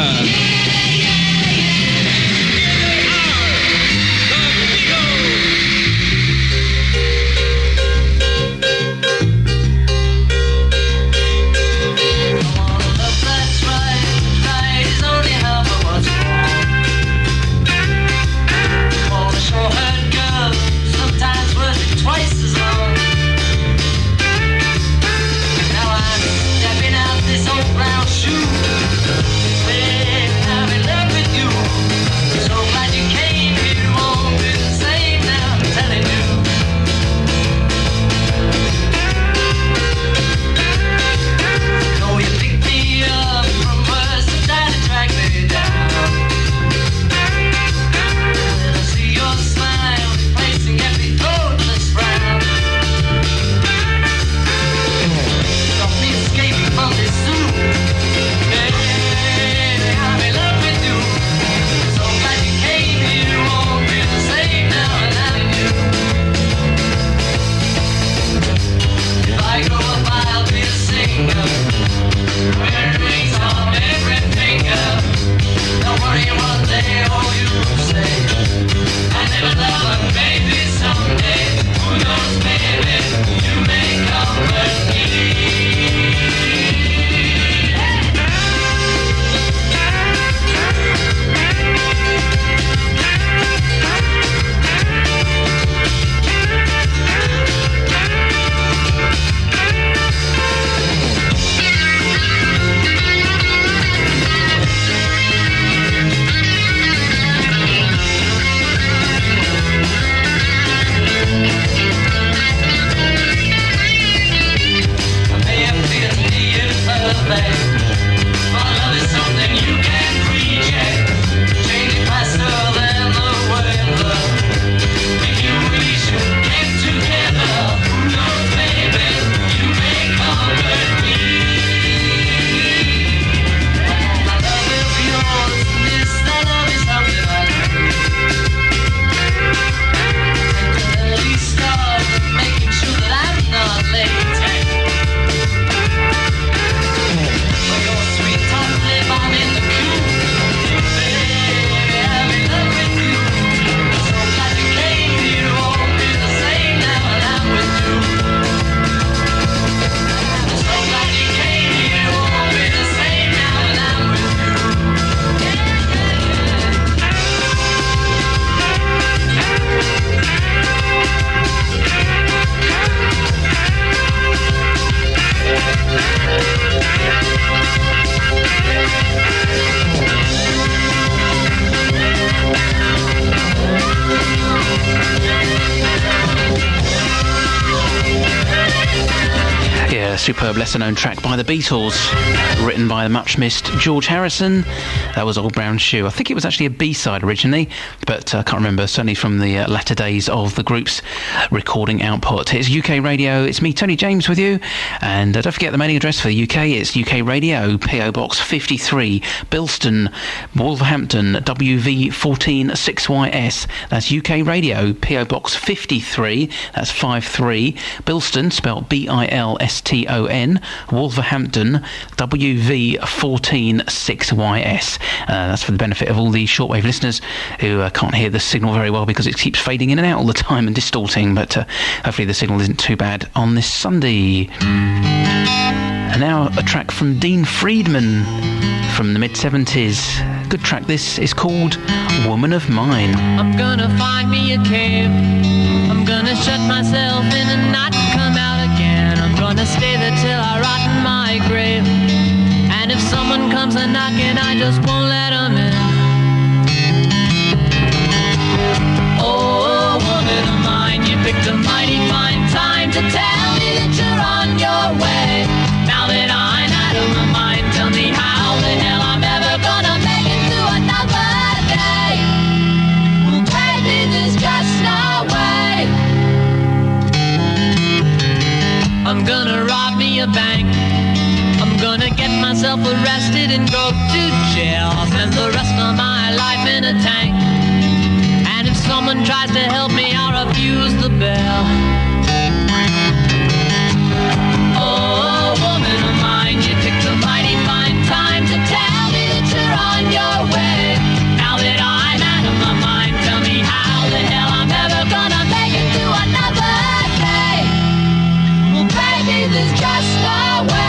That's right. superb lesser-known track by the Beatles, written by the much-missed George Harrison. That was Old Brown Shoe. I think it was actually a B-side originally, but I can't remember, certainly from the latter days of the group's recording output. It's UK Radio, it's me, Tony James, with you, and don't forget the mailing address for the UK. It's UK Radio, PO Box 53, Bilston, Wolverhampton, WV 146YS. That's UK Radio, PO Box 53, that's 53, Bilston, spelled BILSTON, Wolverhampton, WV 146YS. That's for the benefit of all the shortwave listeners who can't hear the signal very well because it keeps fading in and out all the time and distorting, but hopefully the signal isn't too bad on this Sunday. And now a track from Dean Friedman from the mid-70s. Good track this is called Woman of Mine. I'm gonna find me a cave. I'm gonna shut myself in and not come out again. I'm gonna stay there till I rot in my grave. And if someone comes a knocking, I just won't let them in. Oh, woman of mine, you picked a mighty fine time to tell me that you're on your way. Now that I'm out of my mind, tell me how the hell I'm ever gonna make it through another day. Well, baby, there's just no way. I'm gonna rob me a bank. I'm gonna get myself arrested and go to jail. I'll spend the rest of my life in a tank. And if someone tries to help me, I'll refuse the bell. Oh, woman of mine, you picked a mighty fine time to tell me that you're on your way. Now that I'm out of my mind, tell me how the hell I'm ever gonna make it through another day. Well, baby, there's just no way.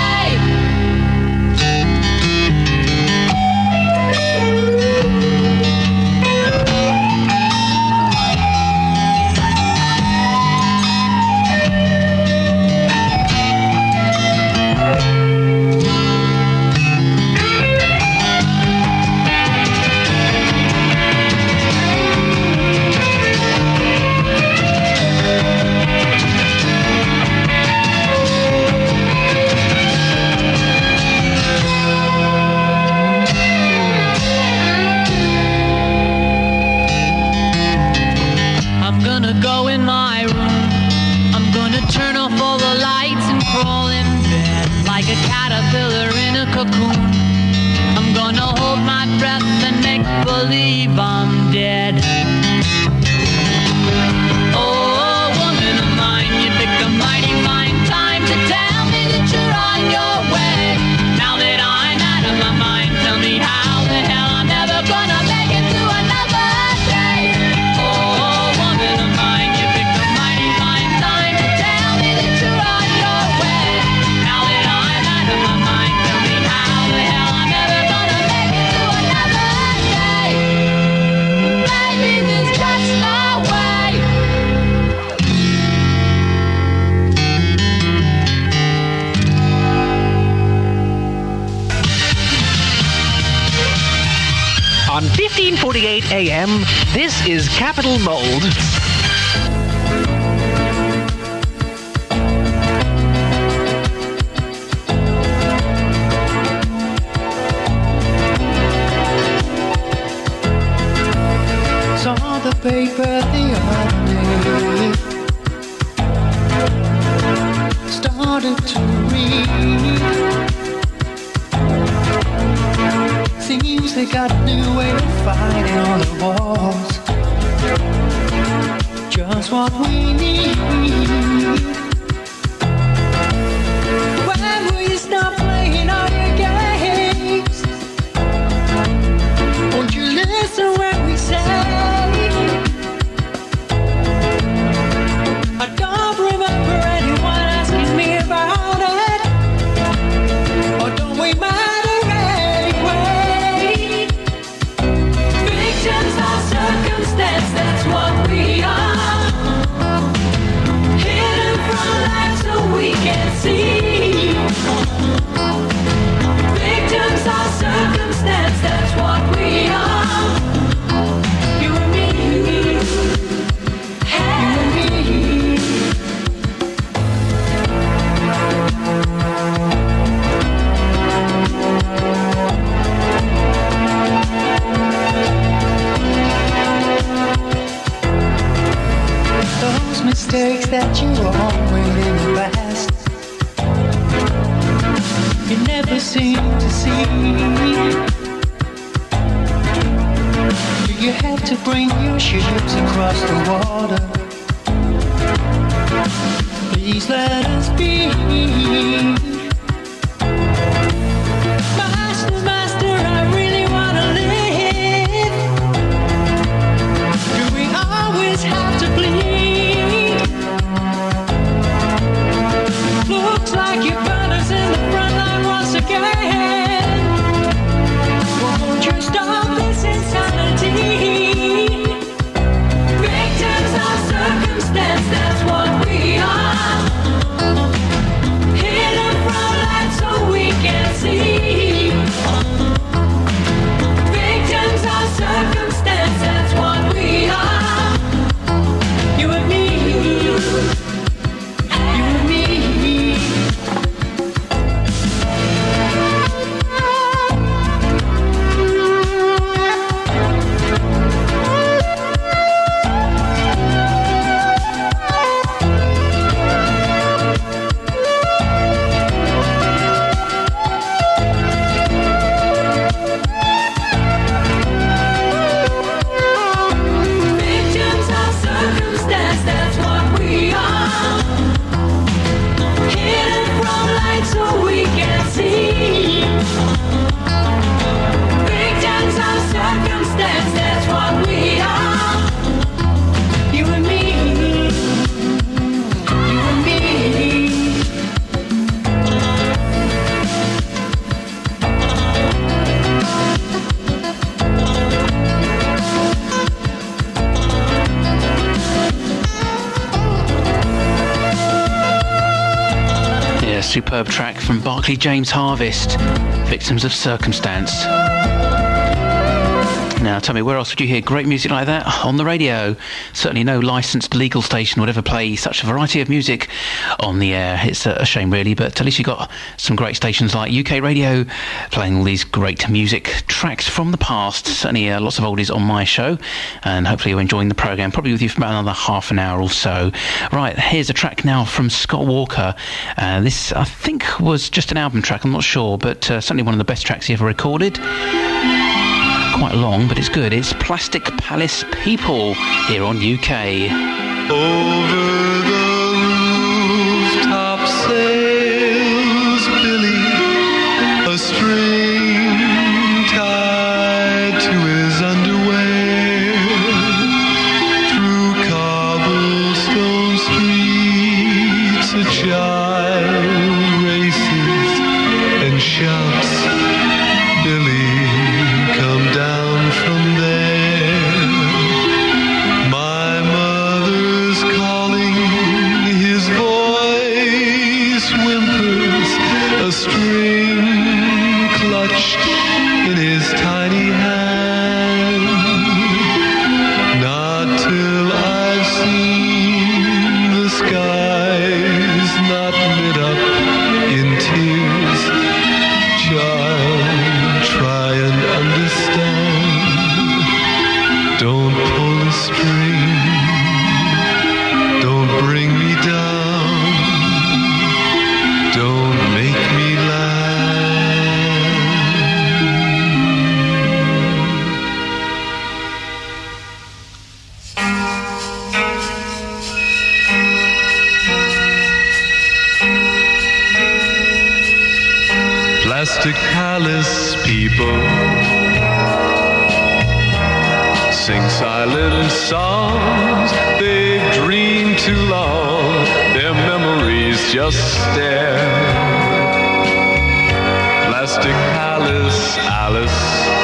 Go in my room. I'm gonna turn off all the lights and crawl in bed like a caterpillar in a cocoon. I'm gonna hold my breath and make believe I'm dead. Oh, woman of mine, you picked a mighty fine time to tell me that you're on your way. Now that I'm out of my mind, tell me how the hell I'm ever gonna make it through another day. Oh, woman of mine, you picked a mighty fine time to tell me that you're on your way. Now that I'm out of my mind, tell me how the hell I'm ever gonna make it through another day. Baby, there's just no way. On 1548 AM, this is Capital Mold. Saw the paper the other day. Started to read. Seems they got a new way of fighting on the walls. Just what we need. When will you stop playing all your games? Won't you listen when we say? I don't remember anyone asking me about it. Or don't we matter? Circumstance, that's what we are. Hidden from that you always in the past. You never seem to see. Do you have to bring your ships across the water? Please let us be. Master, master, I really wanna live. Do we always have to bleed? Looks like you found us in the front line once again. Won't you stop this insanity? Victims of circumstance, that's what we are. Hidden from light so we can see. Victims of circumstance, that's what we are. You and me. You and me. Victims of circumstance, that's what we are. Hidden from light so we can see. Victims of circumstance, that's what we are. You and me. You and me. Yeah, superb track from Barclay James Harvest, Victims of Circumstance. Now, tell me, where else would you hear great music like that? On the radio. Certainly no licensed legal station would ever play such a variety of music on the air. It's a shame, really, but at least you've got some great stations like UK Radio playing all these great music tracks from the past. Certainly lots of oldies on my show, and hopefully you're enjoying the programme. Probably with you for about another half an hour or so. Right, here's a track now from Scott Walker. This, I think, was just an album track, I'm not sure, but certainly one of the best tracks he ever recorded. Quite long, but it's good. It's Plastic Palace People here on UK. Over the rooftop sails Billy, a string tied to his underwear. Through cobblestone streets a child races and shouts, Billy, come down from there. My mother's calling, his voice whimpers, a string clutched in his tiny hand. Not till I've seen the skies not lit up in tears. Child, try and understand. Don't pull the string. Don't bring me down. Don't make me laugh. Plastic Palace people sing silent songs. They've dreamed too long. Their memories just stare. Plastic Palace Alice,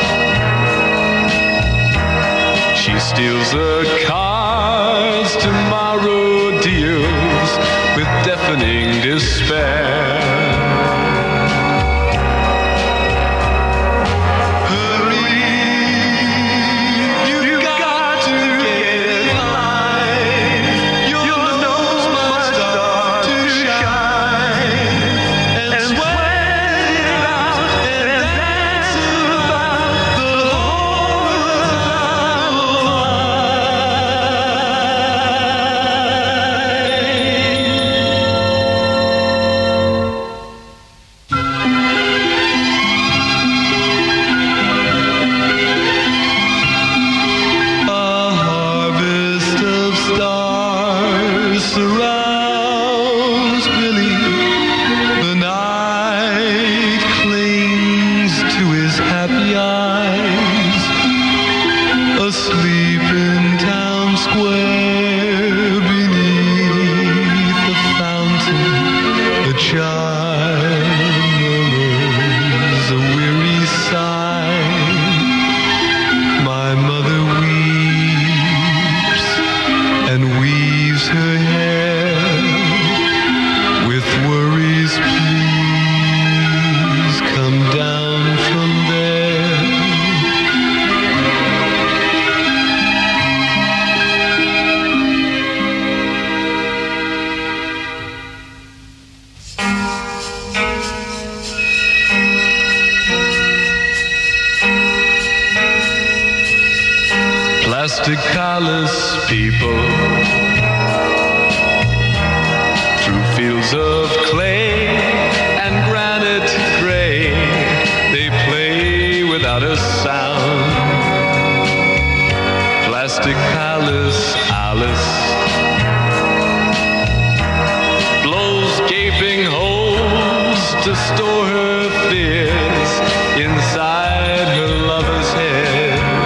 she steals the cards tomorrow deals with deafening despair. asleep in town square beneath the fountain, a child murmurs a weary sigh. My mother weeps and weaves her hair with worries. Please come down from there. Plastic palace people through fields of clay and granite gray, they play without a sound. Plastic palace Alice blows gaping holes to store her fears inside her lover's head.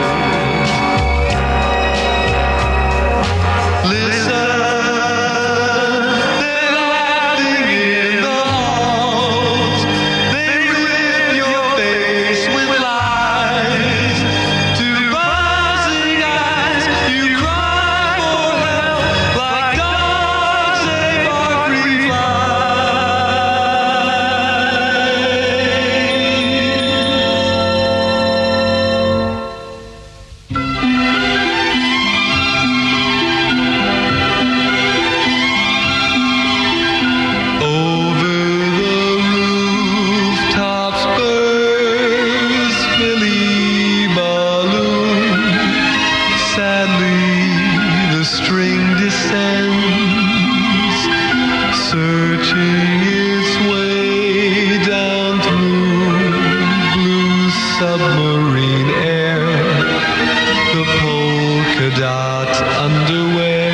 Submarine air, the polka dot underwear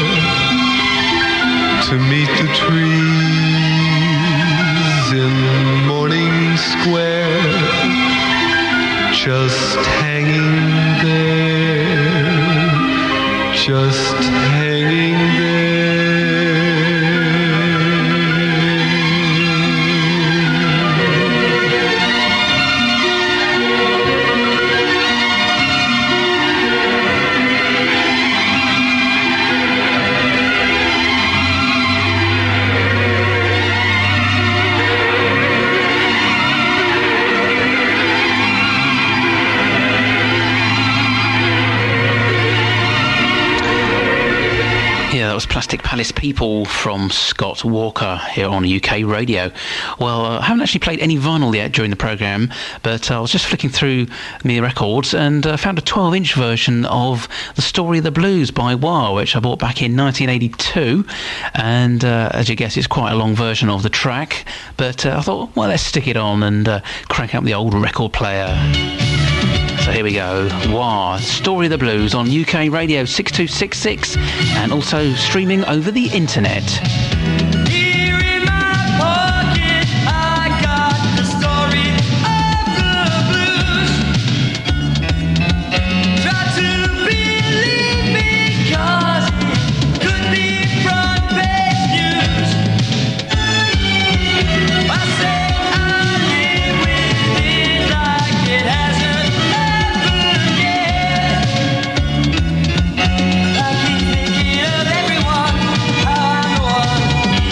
to meet the trees in Morning Square, just hanging there, just hanging there. Yeah, that was Plastic Palace People from Scott Walker here on UK Radio. Well, I haven't actually played any vinyl yet during the programme, but I was just flicking through my records and found a 12-inch version of The Story of the Blues by Wah, which I bought back in 1982. And as you guess, it's quite a long version of the track. But I thought, well, let's stick it on and crank up the old record player. So here we go, Wah, Story of the Blues on UK Radio 6266 and also streaming over the internet. Here in my pocket, I got the story of the blues. Try to believe me, 'cause it could be front page news. I say I live with it like it hasn't. I keep thinking of everyone I know.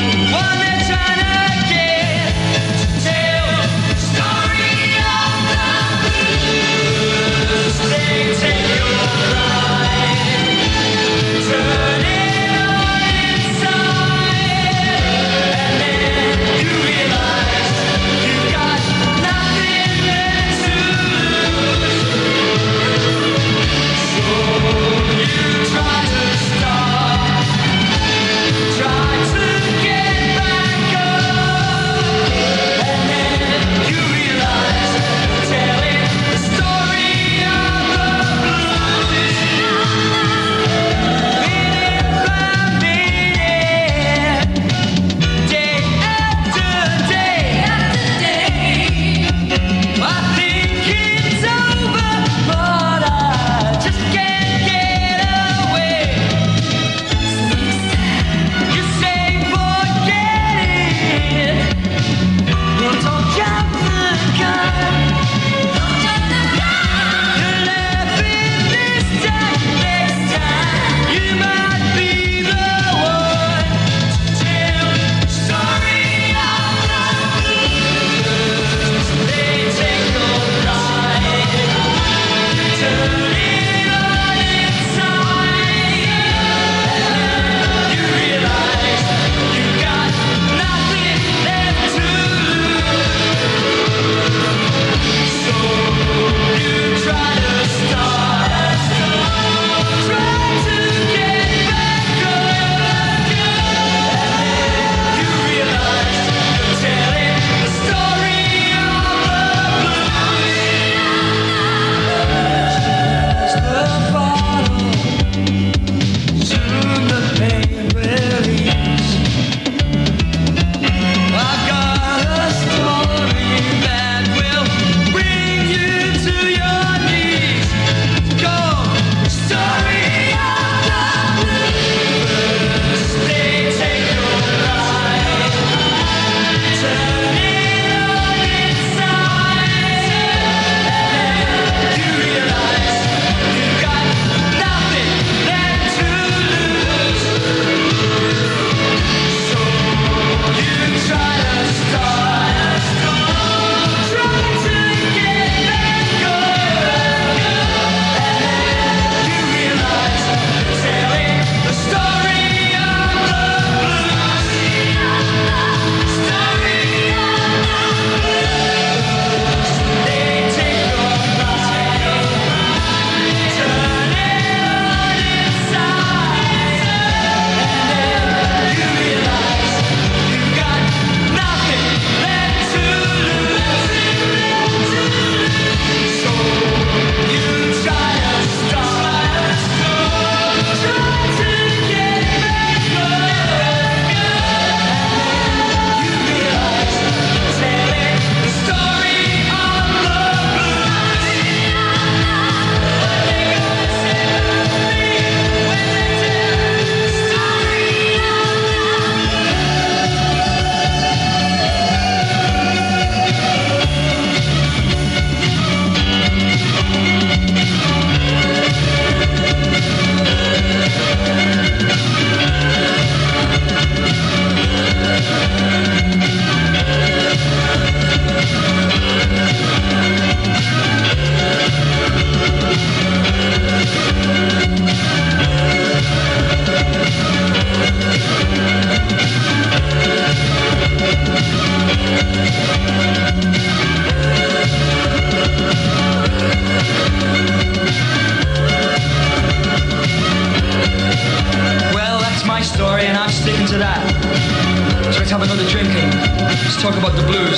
drinking. Let's talk about the blues.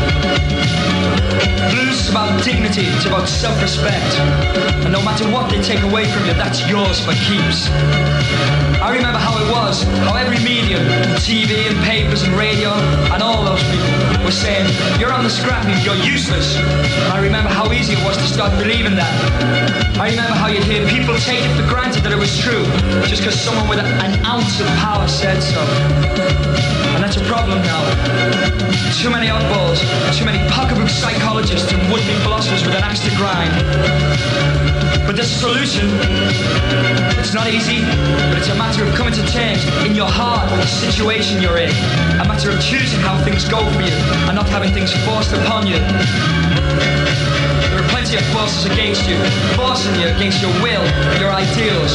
Blues is about dignity, it's about self-respect. And no matter what they take away from you, that's yours for keeps. I remember how it was, how every medium, TV and papers and radio, and all those people were saying, you're on the scrap heap, you're useless. And I remember how easy it was to start believing that. I remember how you'd hear people take it for granted that it was true, just because someone with an ounce of power said so. And that's a problem now. Too many oddballs, too many pocketbook psychologists and would-be philosophers with an axe to grind. But there's a solution. It's not easy, but it's a matter of coming to terms in your heart with the situation you're in. A matter of choosing how things go for you and not having things forced upon you. There are plenty of forces against you, forcing you against your will, your ideals.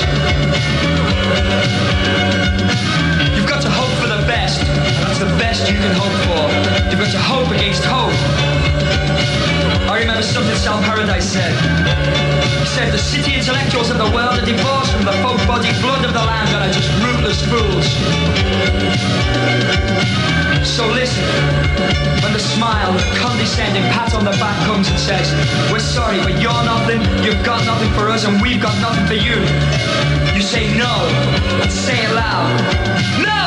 You've got to hope for the best, and that's the best you can hope for. You've got to hope against hope. I remember something Sal Paradise said. He said, the city intellectuals of the world are divorced from the folk-bodied blood of the land and are just rootless fools. So listen, when the smile, the condescending pat on the back comes and says, we're sorry, but you're nothing, you've got nothing for us, and we've got nothing for you. You say no, and say it loud. No!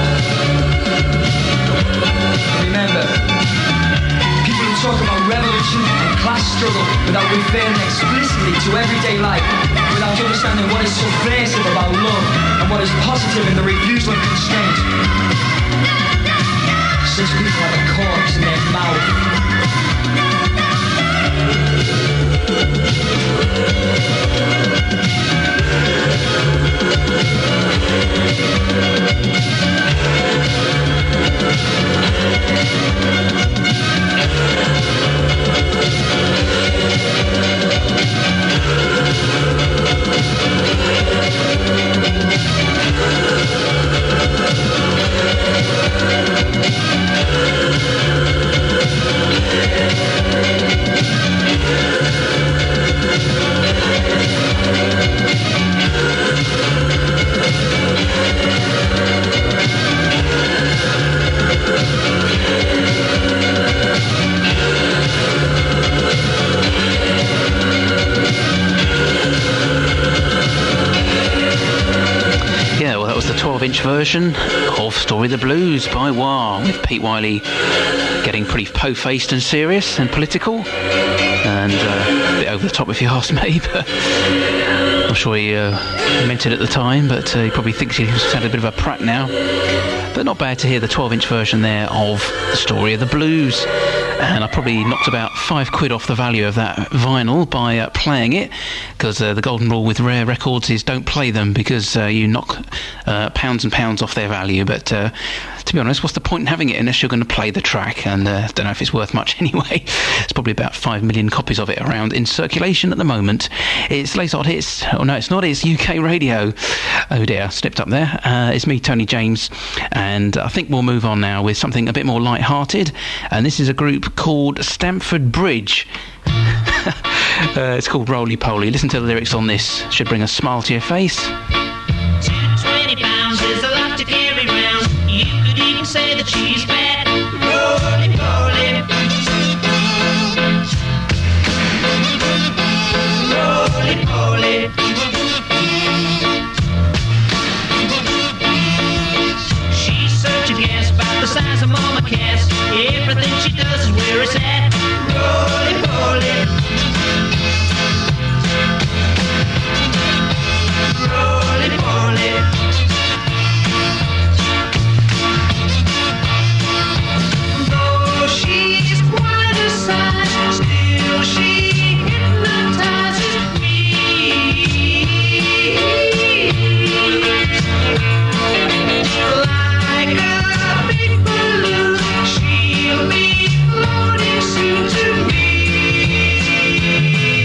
Remember, people who talk about revolution and class struggle without referring explicitly to everyday life, without understanding what is subversive about love and what is positive in the refusal of constraint. Such people have a corpse in their mouth. Yeah, well, that was the 12-inch version of Story of the Blues by Wah, with Pete Wiley getting pretty po-faced and serious and political, and a bit over the top if you ask me, but I'm sure he meant it at the time, but he probably thinks he's had a bit of a prat now. But not bad to hear the 12-inch version there of The Story of the Blues. And I probably knocked about £5 off the value of that vinyl by playing it, because the golden rule with rare records is don't play them, because you knock pounds and pounds off their value. But to be honest, what's the point in having it unless you're going to play the track? And I don't know if it's worth much anyway. It's probably about 5 million copies of it around in circulation at the moment. It's Lace Hot Hits. Oh no, it's not. It's UK Radio. Oh dear, slipped up there. It's me, Tony James, and I think we'll move on now with something a bit more light-hearted. And this is a group called Stamford Bridge. It's called Roly Poly. Listen to the lyrics on this. Should bring a smile to your face. 220 pounds is a lot to carry round. You could even say that she's fat. Roly poly. Roly poly. She's such a guess about the size of Mama Cass. Everything she does is where it's at. Roly poly. Roly poly. Though she's quite a size, still she hypnotizes me. Like a big balloon, she'll be floating soon to me.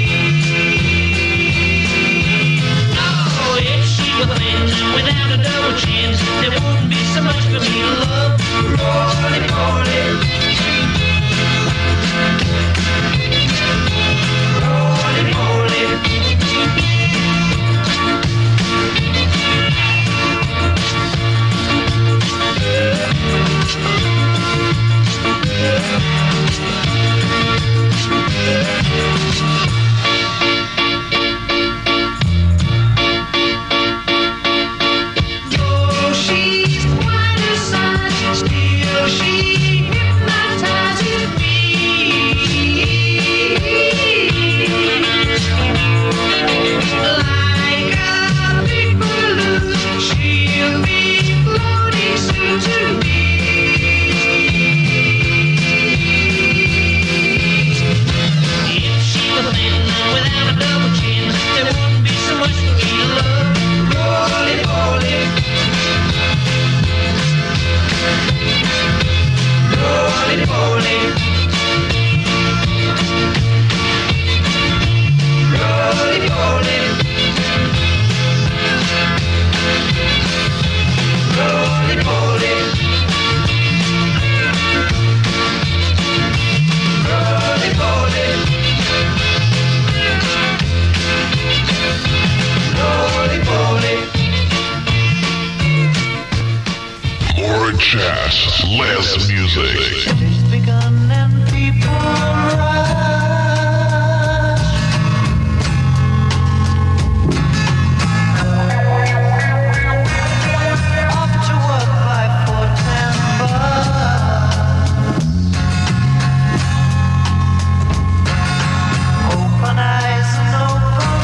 chat, less music. begun and people rush. Off to work by 4:10 bus. Open eyes and open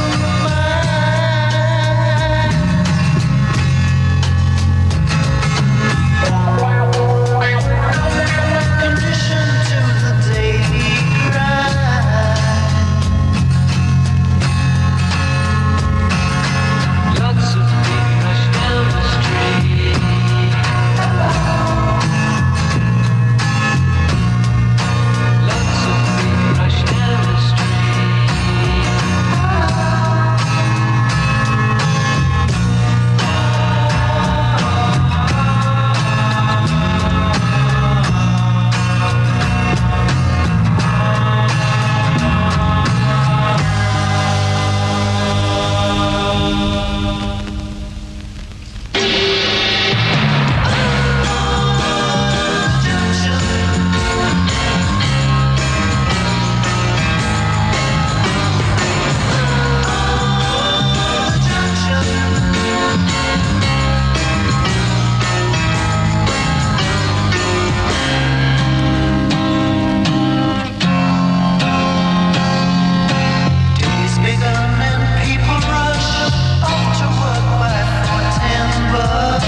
minds. Conditioned to the daily grind. Lots of people rush down the street. Lots of people rush down the Days begun and people rush off to work by 4:10 bus.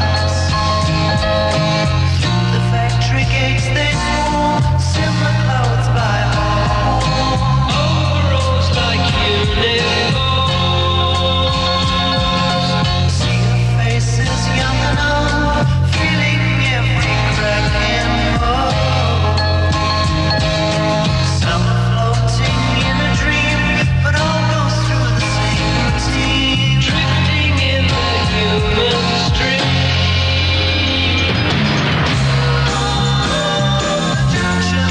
Through the factory gates they swarm, similar clothes by all. Overalls like uniforms. See your faces young and old, feeling every crack and hole. Some are floating in a dream, but all goes through the same routine. Drifting in the human stream. Junction.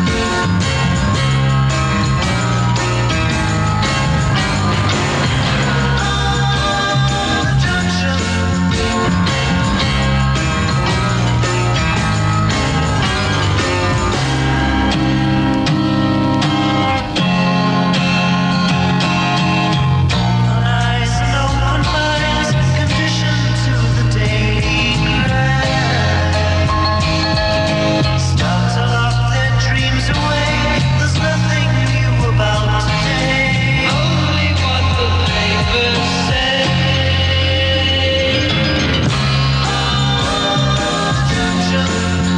Eyes and open minds, conditioned to the daily grind. Start to lock their dreams away. There's nothing new about today. Only what the papers say. Junction.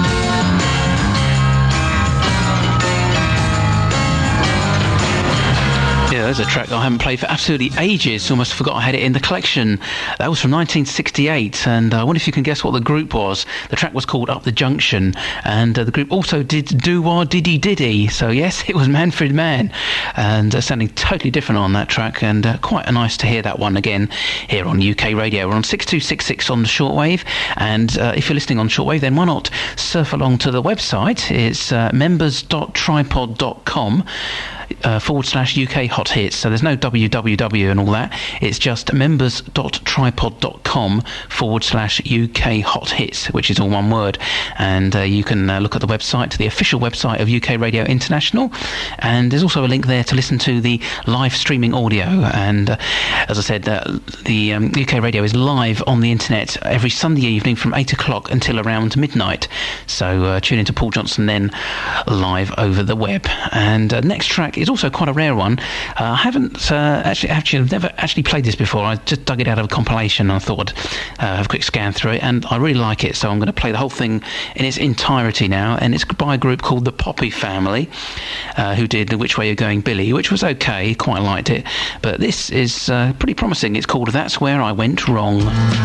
Yeah, there's a track I haven't played for absolutely ages. Almost forgot I had it in the collection. That was from 1968, and I wonder if you can guess what the group was. The track was called Up the Junction, and the group also did Doo-Wah Diddy Diddy. So yes, it was Manfred Mann, and sounding totally different on that track, and quite nice to hear that one again here on UK Radio. We're on 6266 on the shortwave, and if you're listening on shortwave, then why not surf along to the website. It's members.tripod.com. /UK Hot Hits. So there's no www and all that. It's just members.tripod.com /UK Hot Hits, which is all one word. And you can look at the website, the official website of UK Radio International. And there's also a link there to listen to the live streaming audio. And as I said, the UK Radio is live on the internet every Sunday evening from 8 o'clock until around midnight. So tune into Paul Johnson then live over the web. And next track is also quite a rare one. I haven't I've never actually played this before. I just dug it out of a compilation and I thought I'd have a quick scan through it, and I really like it, so I'm going to play the whole thing in its entirety now. And it's by a group called the Poppy Family, who did Which Way You're Going Billy, which was okay, quite liked it, but this is pretty promising. It's called That's Where I Went Wrong.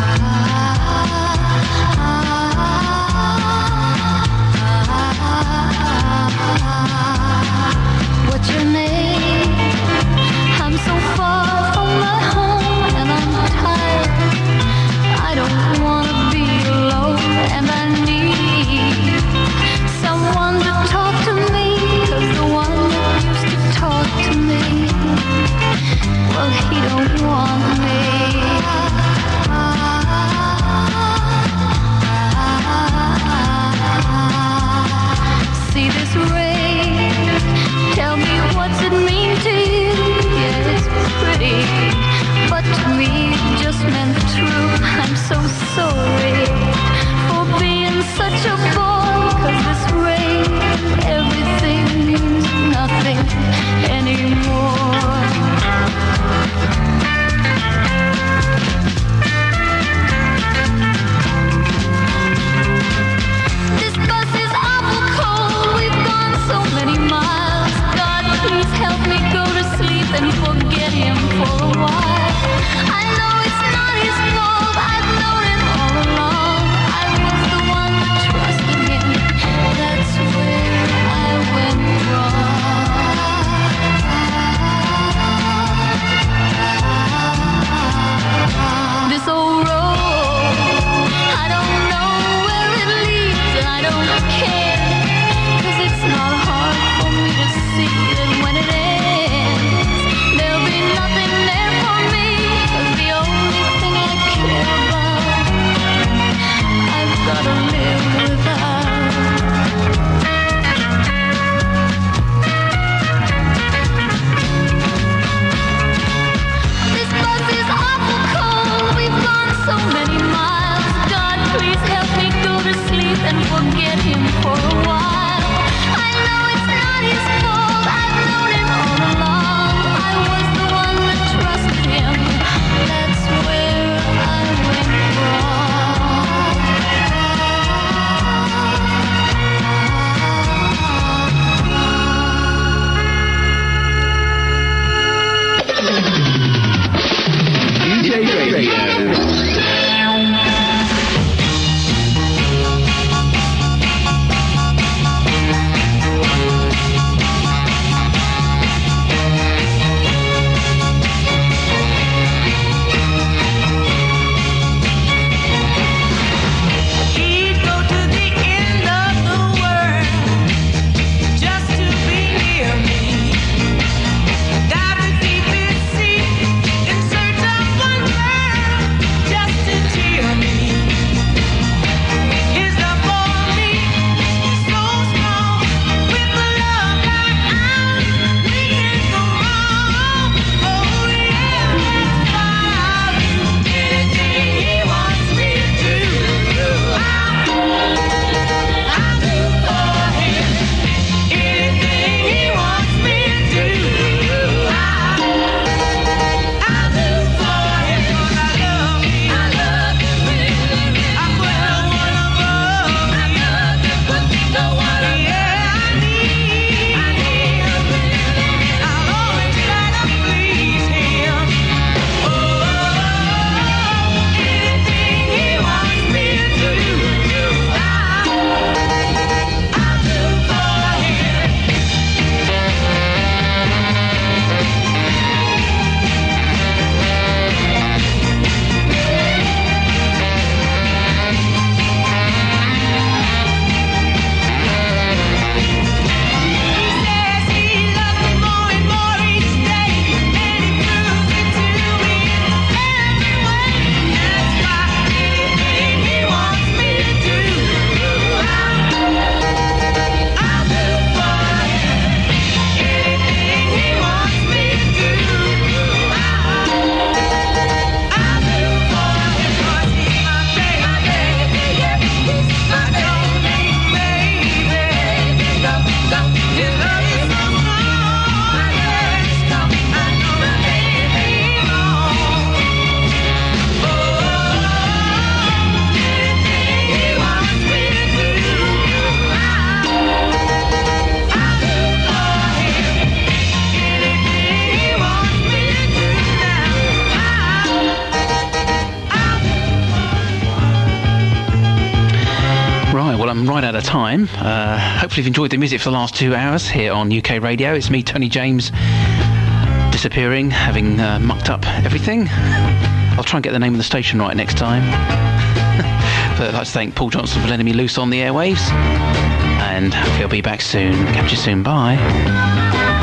What's your name? I'm so far from my home and I'm tired. I don't want to be alone and I need someone to talk to me, 'cause the one that used to talk to me, well, he don't want me. I'm right out of time. Hopefully you've enjoyed the music for the last 2 hours here on UK Radio. It's me, Tony James, disappearing, having mucked up everything. I'll try and get the name of the station right next time. But I'd like to thank Paul Johnson for letting me loose on the airwaves. And hopefully I'll be back soon. Catch you soon. Bye.